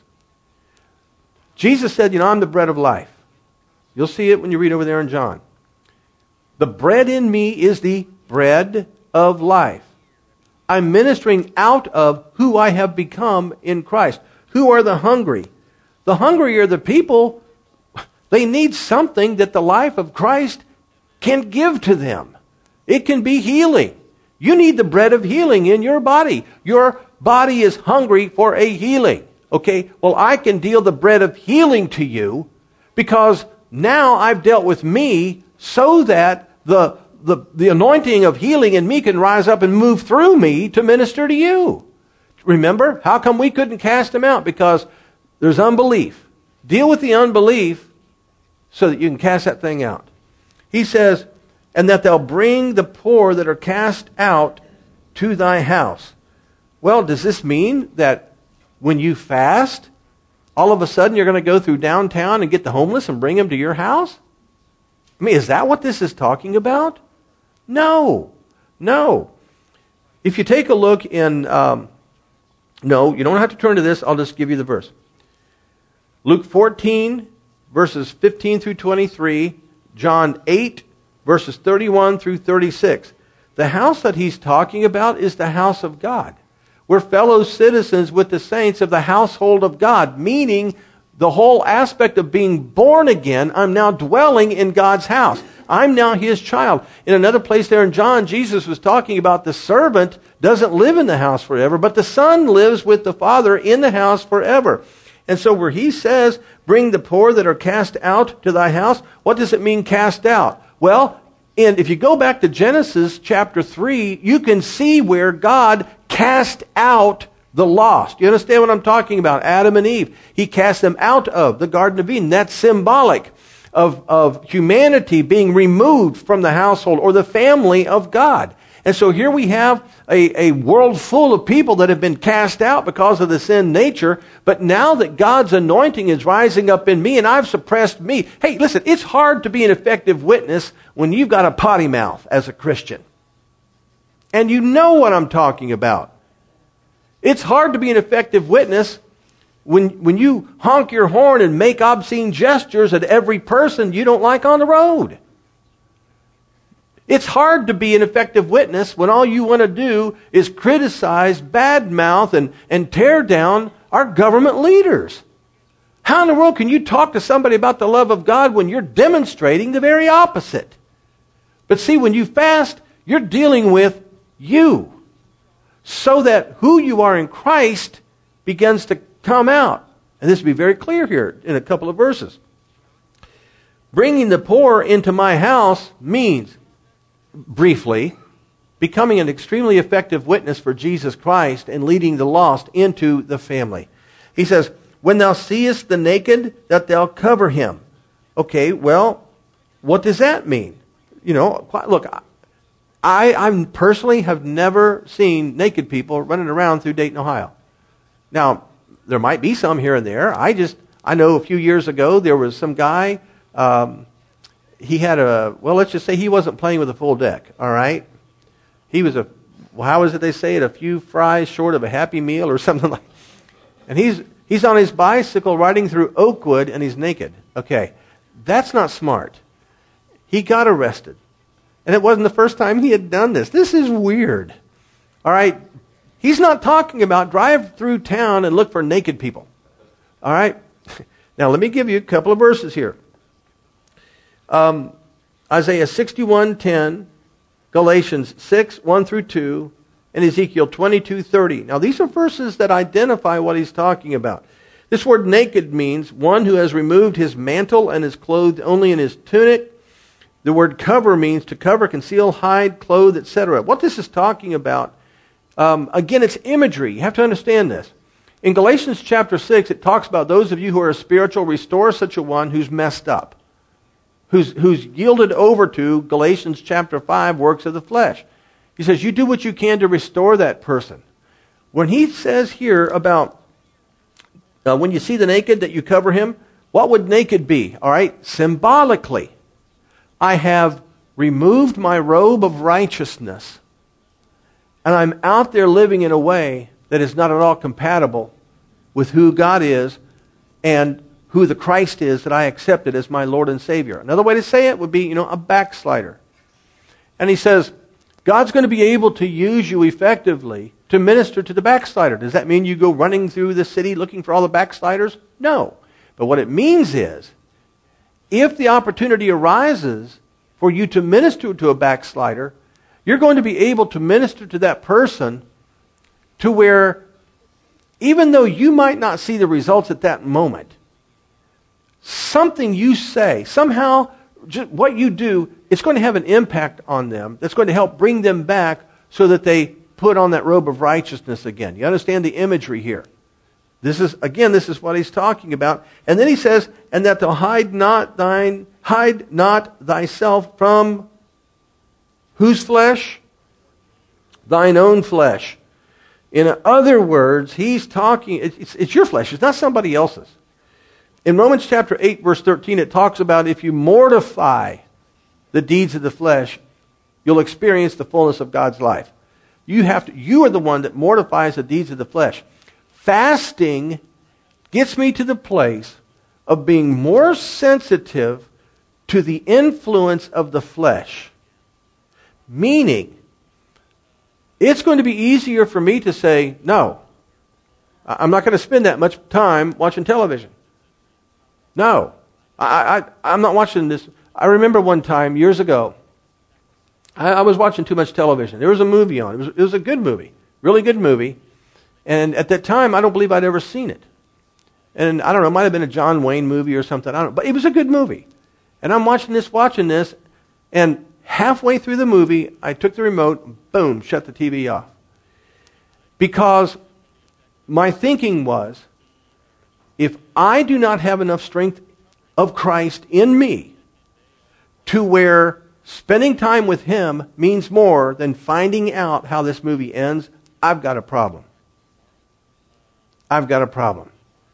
Jesus said, I'm the bread of life. You'll see it when you read over there in John. The bread in me is the bread of life. I'm ministering out of who I have become in Christ. Who are the hungry? The hungry are the people, they need something that the life of Christ can give to them. It can be healing. You need the bread of healing in your body. Your body is hungry for a healing. Okay, well, I can deal the bread of healing to you because now I've dealt with me so that the anointing of healing in me can rise up and move through me to minister to you. Remember, how come we couldn't cast them out? Because there's unbelief. Deal with the unbelief so that you can cast that thing out. He says, and that they'll bring the poor that are cast out to thy house. Well, does this mean that when you fast, all of a sudden you're going to go through downtown and get the homeless and bring them to your house? I mean, is that what this is talking about? No. If you take a look in, no, you don't have to turn to this. I'll just give you the verse. Luke 14, verses 15 through 23. John 8, verses 31 through 36. The house that he's talking about is the house of God. We're fellow citizens with the saints of the household of God, meaning the whole aspect of being born again. I'm now dwelling in God's house. I'm now His child. In another place there in John, Jesus was talking about the servant doesn't live in the house forever, but the Son lives with the Father in the house forever. And so where He says, bring the poor that are cast out to thy house, what does it mean cast out? Well, and if you go back to Genesis chapter 3, you can see where God cast out the lost. You understand what I'm talking about? Adam and Eve. He cast them out of the Garden of Eden. That's symbolic of humanity being removed from the household or the family of God. And so here we have a world full of people that have been cast out because of the sin nature. But now that God's anointing is rising up in me and I've suppressed me. Hey, listen, it's hard to be an effective witness when you've got a potty mouth as a Christian. And you know what I'm talking about. It's hard to be an effective witness when you honk your horn and make obscene gestures at every person you don't like on the road. It's hard to be an effective witness when all you want to do is criticize, badmouth, and tear down our government leaders. How in the world can you talk to somebody about the love of God when you're demonstrating the very opposite? But see, when you fast, you're dealing with you, so that who you are in Christ begins to come out. And this will be very clear here in a couple of verses. Bringing the poor into my house means, briefly, becoming an extremely effective witness for Jesus Christ and leading the lost into the family. He says, when thou seest the naked, that thou cover him. Okay, well, what does that mean? You know, look, I personally have never seen naked people running around through Dayton, Ohio. Now, there might be some here and there. I know a few years ago there was some guy, he had let's just say he wasn't playing with a full deck, all right? He was how is it they say it, a few fries short of a Happy Meal or something like that. And he's on his bicycle riding through Oakwood and he's naked. Okay, that's not smart. He got arrested. And it wasn't the first time he had done this. This is weird. All right? He's not talking about drive through town and look for naked people. All right? Now, let me give you a couple of verses here. Isaiah 61:10, Galatians 6:1 through 2, and Ezekiel 22:30. Now, these are verses that identify what he's talking about. This word naked means one who has removed his mantle and is clothed only in his tunic. The word cover means to cover, conceal, hide, clothe, etc. What this is talking about, again, it's imagery. You have to understand this. In Galatians chapter 6, it talks about those of you who are spiritual, restore such a one who's messed up, who's yielded over to Galatians chapter 5, works of the flesh. He says, you do what you can to restore that person. When he says here about when you see the naked, that you cover him, what would naked be? All right, symbolically, I have removed my robe of righteousness, and I'm out there living in a way that is not at all compatible with who God is and who the Christ is that I accepted as my Lord and Savior. Another way to say it would be, a backslider. And he says, God's going to be able to use you effectively to minister to the backslider. Does that mean you go running through the city looking for all the backsliders? No. But what it means is, if the opportunity arises for you to minister to a backslider, you're going to be able to minister to that person to where, even though you might not see the results at that moment, something you say, somehow, just what you do, it's going to have an impact on them that's going to help bring them back so that they put on that robe of righteousness again. You understand the imagery here? This is what he's talking about. And then he says, and that thou hide not thyself from whose flesh? Thine own flesh. In other words, he's talking, it's your flesh, it's not somebody else's. In Romans chapter 8, verse 13, it talks about if you mortify the deeds of the flesh, you'll experience the fullness of God's life. You are the one that mortifies the deeds of the flesh. Fasting gets me to the place of being more sensitive to the influence of the flesh. Meaning, it's going to be easier for me to say, no, I'm not going to spend that much time watching television. No, I'm not watching this. I remember one time, years ago, I was watching too much television. There was a movie on. It was a good movie, really good movie. And at that time, I don't believe I'd ever seen it. And I don't know, it might have been a John Wayne movie or something. I don't know. But it was a good movie. And I'm watching this, and halfway through the movie, I took the remote, boom, shut the TV off. Because my thinking was, if I do not have enough strength of Christ in me to where spending time with Him means more than finding out how this movie ends, I've got a problem. I've got a problem.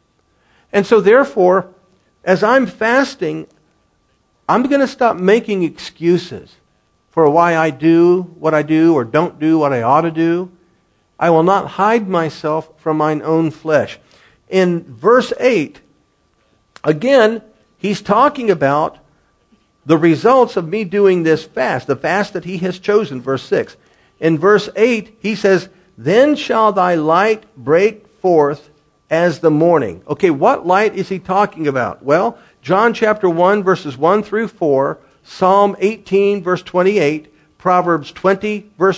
And so therefore, as I'm fasting, I'm going to stop making excuses for why I do what I do or don't do what I ought to do. I will not hide myself from mine own flesh. In verse 8, again, he's talking about the results of me doing this fast, the fast that he has chosen, verse 6. In verse 8, he says, then shall thy light break forth as the morning. Okay, what light is he talking about? Well, John chapter 1, verses 1 through 4, Psalm 18, verse 28, Proverbs 20, verse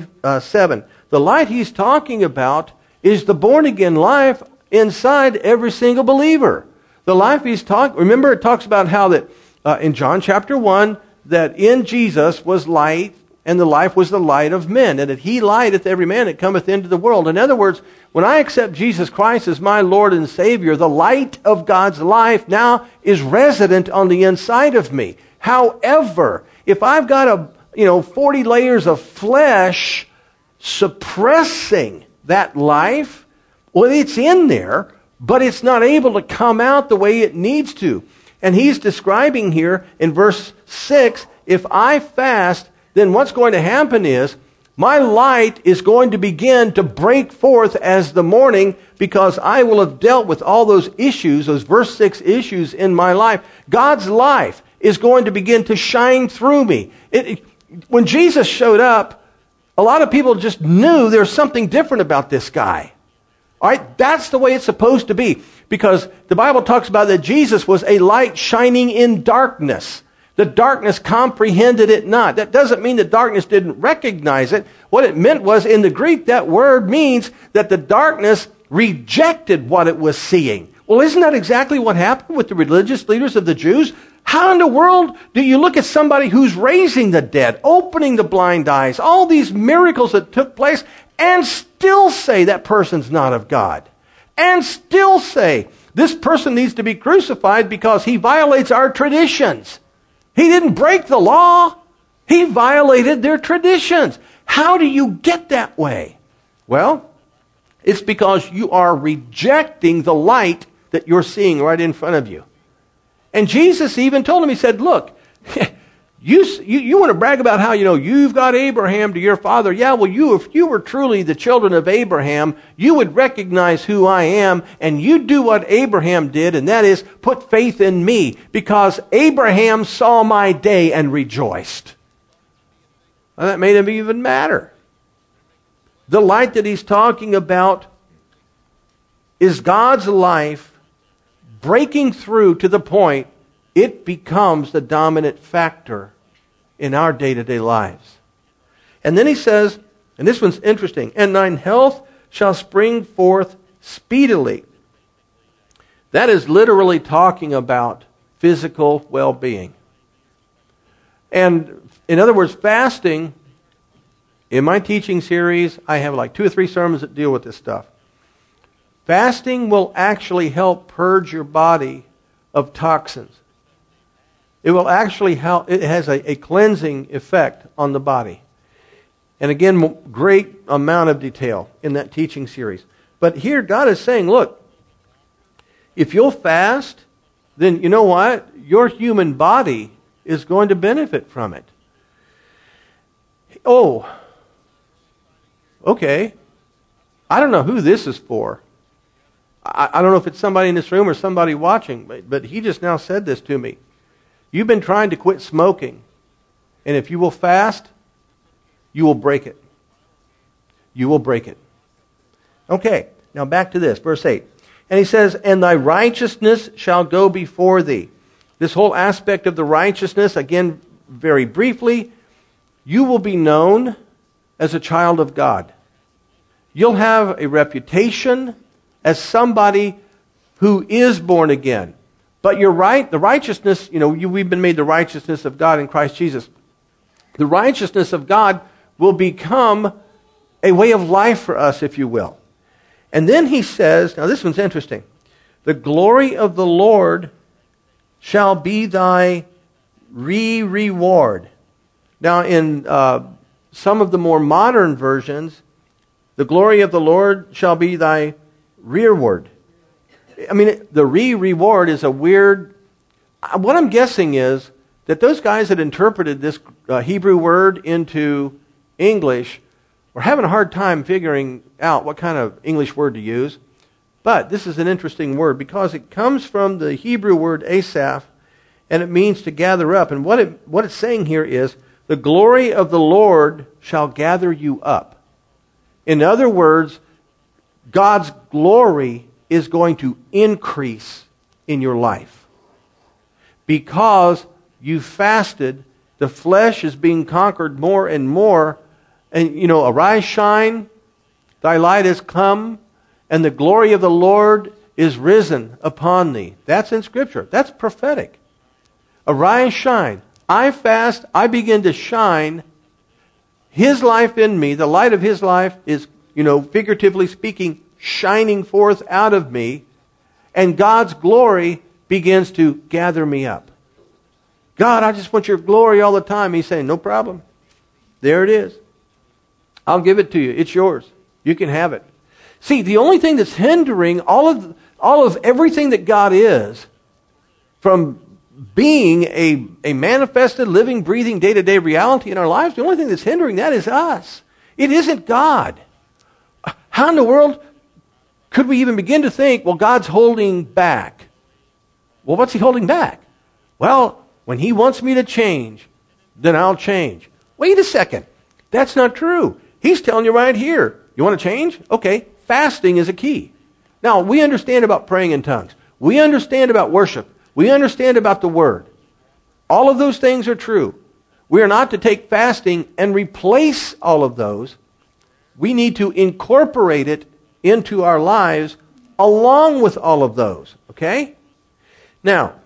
27. The light he's talking about is the born-again life inside every single believer. The life he's talking, remember it talks about how that in John chapter 1, that in Jesus was light, and the life was the light of men, and that He lighteth every man that cometh into the world. In other words, when I accept Jesus Christ as my Lord and Savior, the light of God's life now is resident on the inside of me. However, if I've got 40 layers of flesh suppressing that life, well, it's in there, but it's not able to come out the way it needs to. And he's describing here in verse 6, if I fast, then what's going to happen is my light is going to begin to break forth as the morning, because I will have dealt with all those issues, those verse 6 issues in my life. God's life is going to begin to shine through me. When Jesus showed up, a lot of people just knew there's something different about this guy. All right, that's the way it's supposed to be, because the Bible talks about that Jesus was a light shining in darkness. The darkness comprehended it not. That doesn't mean the darkness didn't recognize it. What it meant was, in the Greek, that word means that the darkness rejected what it was seeing. Well, isn't that exactly what happened with the religious leaders of the Jews? How in the world do you look at somebody who's raising the dead, opening the blind eyes, all these miracles that took place, and still say that person's not of God? And still say this person needs to be crucified because he violates our traditions. He didn't break the law. He violated their traditions. How do you get that way? Well, it's because you are rejecting the light that you're seeing right in front of you. And Jesus even told him, he said, look, you want to brag about how, you've got Abraham to your father. Yeah, well, if you were truly the children of Abraham, you would recognize who I am, and you'd do what Abraham did, and that is put faith in me, because Abraham saw my day and rejoiced. Well, that made him even madder. The light that he's talking about is God's life breaking through to the point it becomes the dominant factor in our day-to-day lives. And then he says, and this one's interesting, and thine health shall spring forth speedily. That is literally talking about physical well-being. And in other words, fasting, in my teaching series, I have like 2 or 3 sermons that deal with this stuff. Fasting will actually help purge your body of toxins. It will actually help. It has a cleansing effect on the body. And again, great amount of detail in that teaching series. But here God is saying, look, if you'll fast, then you know what? Your human body is going to benefit from it. Oh, okay. I don't know who this is for. I don't know if it's somebody in this room or somebody watching, but he just now said this to me. You've been trying to quit smoking, and if you will fast, you will break it. You will break it. Okay, now back to this, verse 8. And he says, and thy righteousness shall go before thee. This whole aspect of the righteousness, again, very briefly, you will be known as a child of God. You'll have a reputation as somebody who is born again. But you're right, the righteousness, we've been made the righteousness of God in Christ Jesus. The righteousness of God will become a way of life for us, if you will. And then he says, now this one's interesting. The glory of the Lord shall be thy reward. Now, in some of the more modern versions, the glory of the Lord shall be thy rearward. I mean, the reward is a weird... What I'm guessing is that those guys that interpreted this Hebrew word into English were having a hard time figuring out what kind of English word to use. But this is an interesting word because it comes from the Hebrew word asaph, and it means to gather up. And what it's saying here is, the glory of the Lord shall gather you up. In other words, God's glory is going to increase in your life. Because you fasted, the flesh is being conquered more and more. And, arise, shine, thy light has come, and the glory of the Lord is risen upon thee. That's in Scripture. That's prophetic. Arise, shine. I fast, I begin to shine. His life in me, the light of His life is, figuratively speaking, shining forth out of me, and God's glory begins to gather me up. God, I just want your glory all the time. He's saying, no problem. There it is. I'll give it to you. It's yours. You can have it. See, the only thing that's hindering all of everything that God is from being a manifested, living, breathing, day-to-day reality in our lives, the only thing that's hindering that is us. It isn't God. How in the world could we even begin to think, well, God's holding back? Well, what's He holding back? Well, when He wants me to change, then I'll change. Wait a second. That's not true. He's telling you right here, you want to change? Okay, fasting is a key. Now, we understand about praying in tongues. We understand about worship. We understand about the Word. All of those things are true. We are not to take fasting and replace all of those. We need to incorporate it into our lives along with all of those. Okay? Now,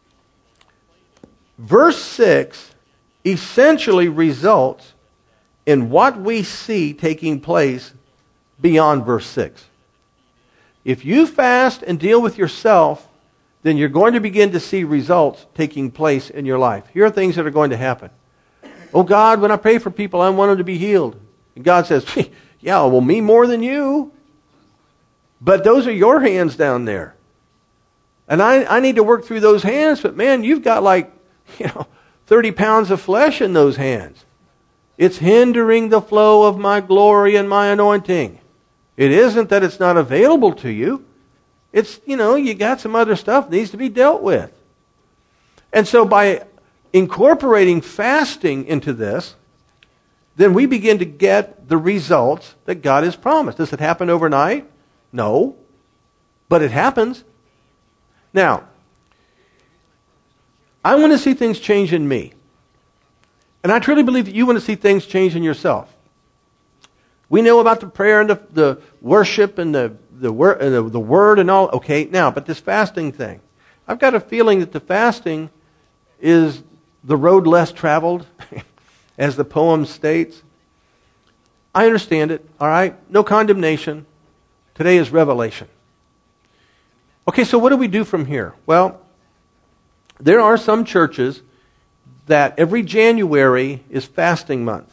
verse 6 essentially results in what we see taking place beyond verse 6. If you fast and deal with yourself, then you're going to begin to see results taking place in your life. Here are things that are going to happen. Oh God, when I pray for people, I want them to be healed. And God says, yeah, well, me more than you. But those are your hands down there. And I need to work through those hands, but man, you've got 30 pounds of flesh in those hands. It's hindering the flow of my glory and my anointing. It isn't that it's not available to you. It's, you got some other stuff that needs to be dealt with. And so by incorporating fasting into this, then we begin to get the results that God has promised. Does it happen overnight? No. But it happens. Now, I want to see things change in me. And I truly believe that you want to see things change in yourself. We know about the prayer and the worship and the word and all. Okay, now, but this fasting thing. I've got a feeling that the fasting is the road less traveled, as the poem states. I understand it, all right? No condemnation. Today is revelation. Okay, so what do we do from here? Well, there are some churches that every January is fasting month.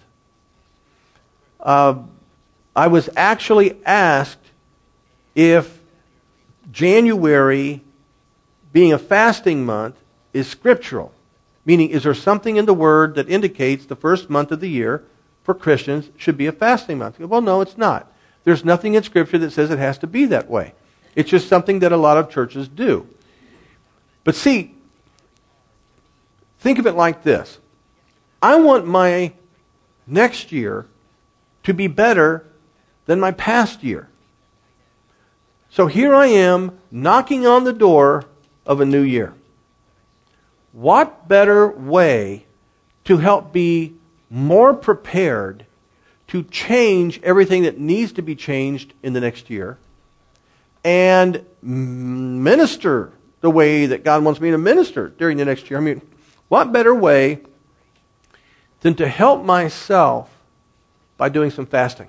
I was actually asked if January being a fasting month is scriptural. Meaning, is there something in the Word that indicates the first month of the year for Christians should be a fasting month? Well, no, it's not. There's nothing in Scripture that says it has to be that way. It's just something that a lot of churches do. But see, think of it like this. I want my next year to be better than my past year. So here I am knocking on the door of a new year. What better way to help be more prepared to change everything that needs to be changed in the next year and minister the way that God wants me to minister during the next year? I mean, what better way than to help myself by doing some fasting?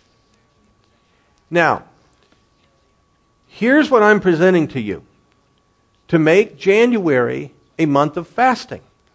Now, here's what I'm presenting to you. To make January a month of fasting.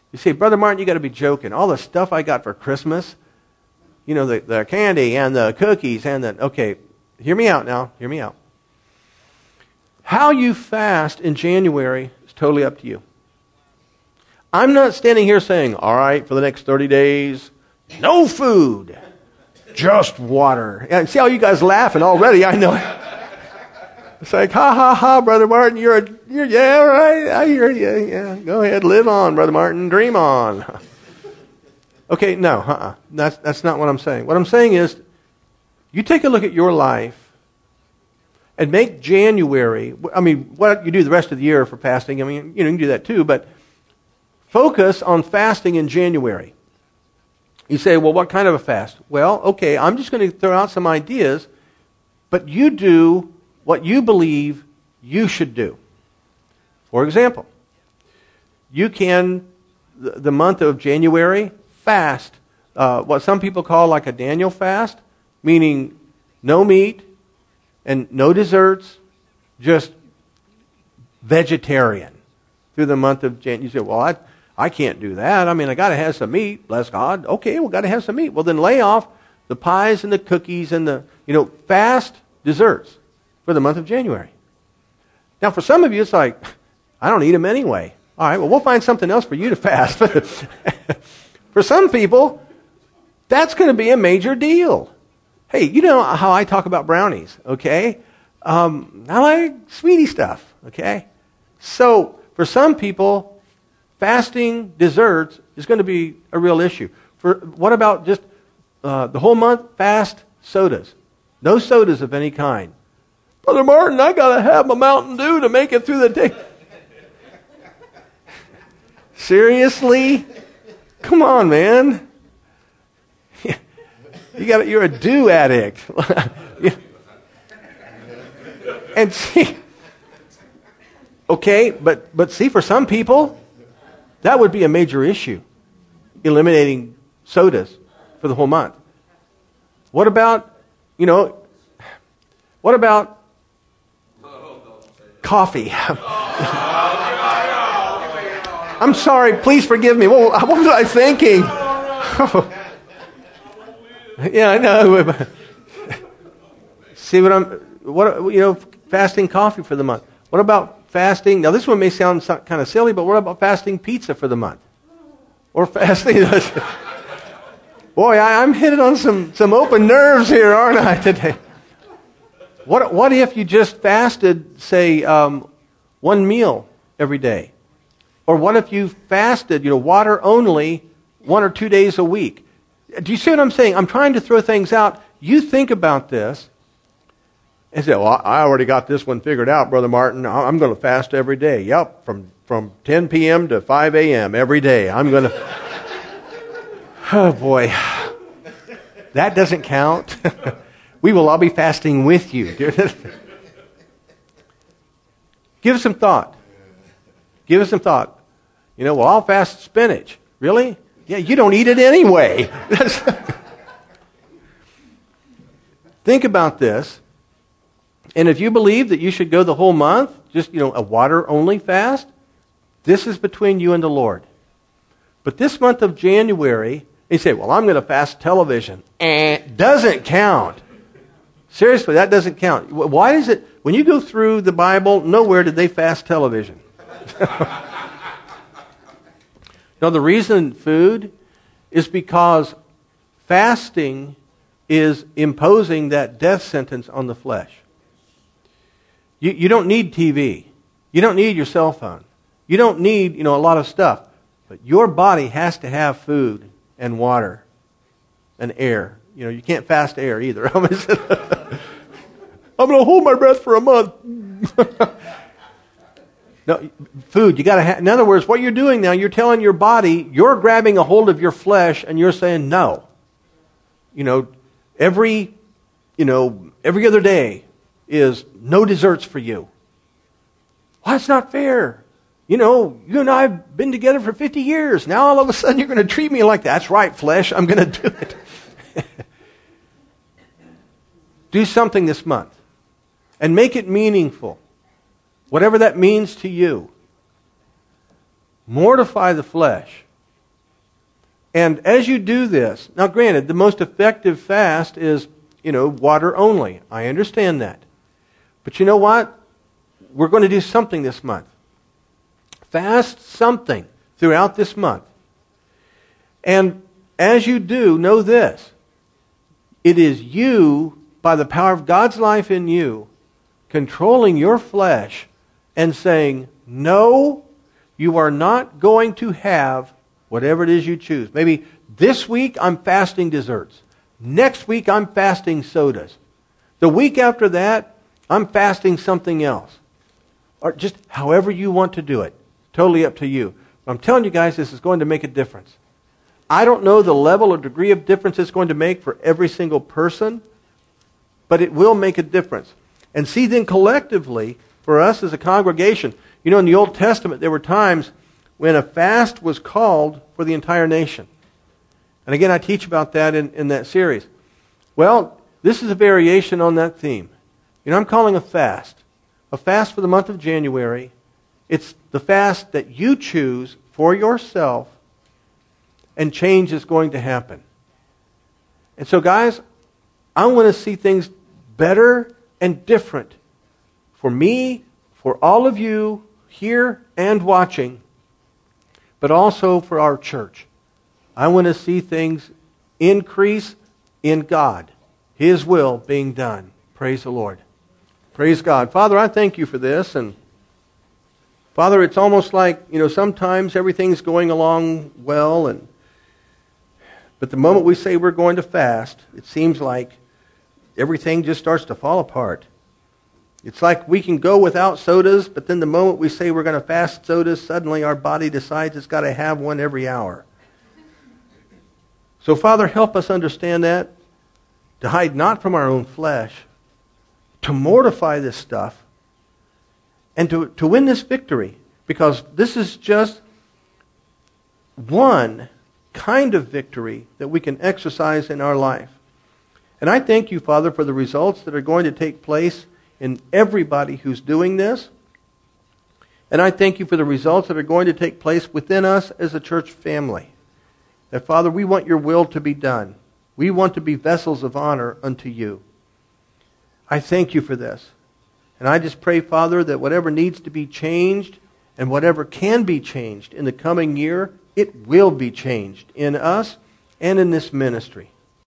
You say, Brother Martin, you got to be joking. All the stuff I got for Christmas, you know, the candy and the cookies and the... Okay, hear me out now. Hear me out. How you fast in January is totally up to you. I'm not standing here saying, all right, for the next 30 days, no food, just water. And see how you guys laughing already, I know. It's like, ha, ha, ha, Brother Martin, you're yeah, right, I hear you. Yeah, go ahead, live on, Brother Martin, dream on. Okay, no, that's not what I'm saying. What I'm saying is, you take a look at your life and make January, I mean, what you do the rest of the year for fasting, I mean, you know, you can do that too, but focus on fasting in January. You say, well, what kind of a fast? Well, okay, I'm just going to throw out some ideas, but you do what you believe you should do. For example, you can, the month of January, fast, what some people call like a Daniel fast, meaning no meat and no desserts, just vegetarian through the month of January. You say, well, I can't do that. I mean, I got to have some meat, bless God. Okay, well, got to have some meat. Well, then lay off the pies and the cookies and the, fast desserts for the month of January. Now, for some of you, it's like, I don't eat them anyway. All right, well, we'll find something else for you to fast. For some people, that's going to be a major deal. Hey, you know how I talk about brownies, okay? I like sweetie stuff, okay? So, for some people, fasting desserts is going to be a real issue. What about just the whole month fast sodas? No sodas of any kind. Brother Martin, I got to have my Mountain Dew to make it through the day. Seriously? Come on, man. You're a dew addict. And see, okay, but see, for some people, that would be a major issue, eliminating sodas for the whole month. What about coffee? I'm sorry, please forgive me. What was I thinking? Yeah, I know. See fasting coffee for the month. What about fasting? Now, this one may sound kind of silly, but what about fasting pizza for the month? Or fasting... Boy, I'm hitting on some open nerves here, aren't I, today? What if you just fasted, say, one meal every day? Or what if you fasted, water only 1 or 2 days a week? Do you see what I'm saying? I'm trying to throw things out. You think about this and say, well, I already got this one figured out, Brother Martin. I'm going to fast every day. Yep, from 10 p.m. to 5 a.m. every day. I'm going to... Oh, boy. That doesn't count. We will all be fasting with you. Give it some thought. Give it some thought. I'll fast spinach. Really? Yeah, you don't eat it anyway. Think about this. And if you believe that you should go the whole month, just, a water-only fast, this is between you and the Lord. But this month of January, you say, well, I'm going to fast television. Doesn't count. Seriously, that doesn't count. Why is it, when you go through the Bible, nowhere did they fast television. No, the reason food is because fasting is imposing that death sentence on the flesh. You don't need TV. You don't need your cell phone. You don't need, a lot of stuff. But your body has to have food and water and air. You can't fast air either. I'm going to hold my breath for a month. No, food, you got to have... In other words, what you're doing now, you're telling your body, you're grabbing a hold of your flesh and you're saying no. Every other day is no desserts for you. Well, that's not fair. You and I have been together for 50 years. Now all of a sudden you're going to treat me like that. That's right, flesh. I'm going to do it. Do something this month and make it meaningful. Whatever that means to you. Mortify the flesh And as you do this, now granted, the most effective fast is, water only. I understand that. But you know what? We're going to do something this month. Fast something throughout this month. And as you do, know this. It is you, by the power of God's life in you, controlling your flesh and saying, no, you are not going to have whatever it is you choose. Maybe this week I'm fasting desserts. Next week I'm fasting sodas. The week after that, I'm fasting something else. Or just however you want to do it. Totally up to you. But I'm telling you guys, this is going to make a difference. I don't know the level or degree of difference it's going to make for every single person, but it will make a difference. And see, then collectively, for us as a congregation, in the Old Testament, there were times when a fast was called for the entire nation. And again, I teach about that in that series. Well, this is a variation on that theme. I'm calling a fast for the month of January. It's the fast that you choose for yourself, and change is going to happen. And so, guys, I want to see things better and different for me, for all of you here and watching, but also for our church. I want to see things increase in God, His will being done. Praise the Lord. Praise God. Father, I thank you for this. And Father, it's almost like, sometimes everything's going along well, but the moment we say we're going to fast, it seems like everything just starts to fall apart. It's like we can go without sodas, but then the moment we say we're going to fast sodas, suddenly our body decides it's got to have one every hour. So, Father, help us understand that, to hide not from our own flesh, to mortify this stuff, and to win this victory. Because this is just one kind of victory that we can exercise in our life. And I thank you, Father, for the results that are going to take place in everybody who's doing this. And I thank you for the results that are going to take place within us as a church family. That, Father, we want your will to be done. We want to be vessels of honor unto you. I thank you for this. And I just pray, Father, that whatever needs to be changed and whatever can be changed in the coming year, it will be changed in us and in this ministry.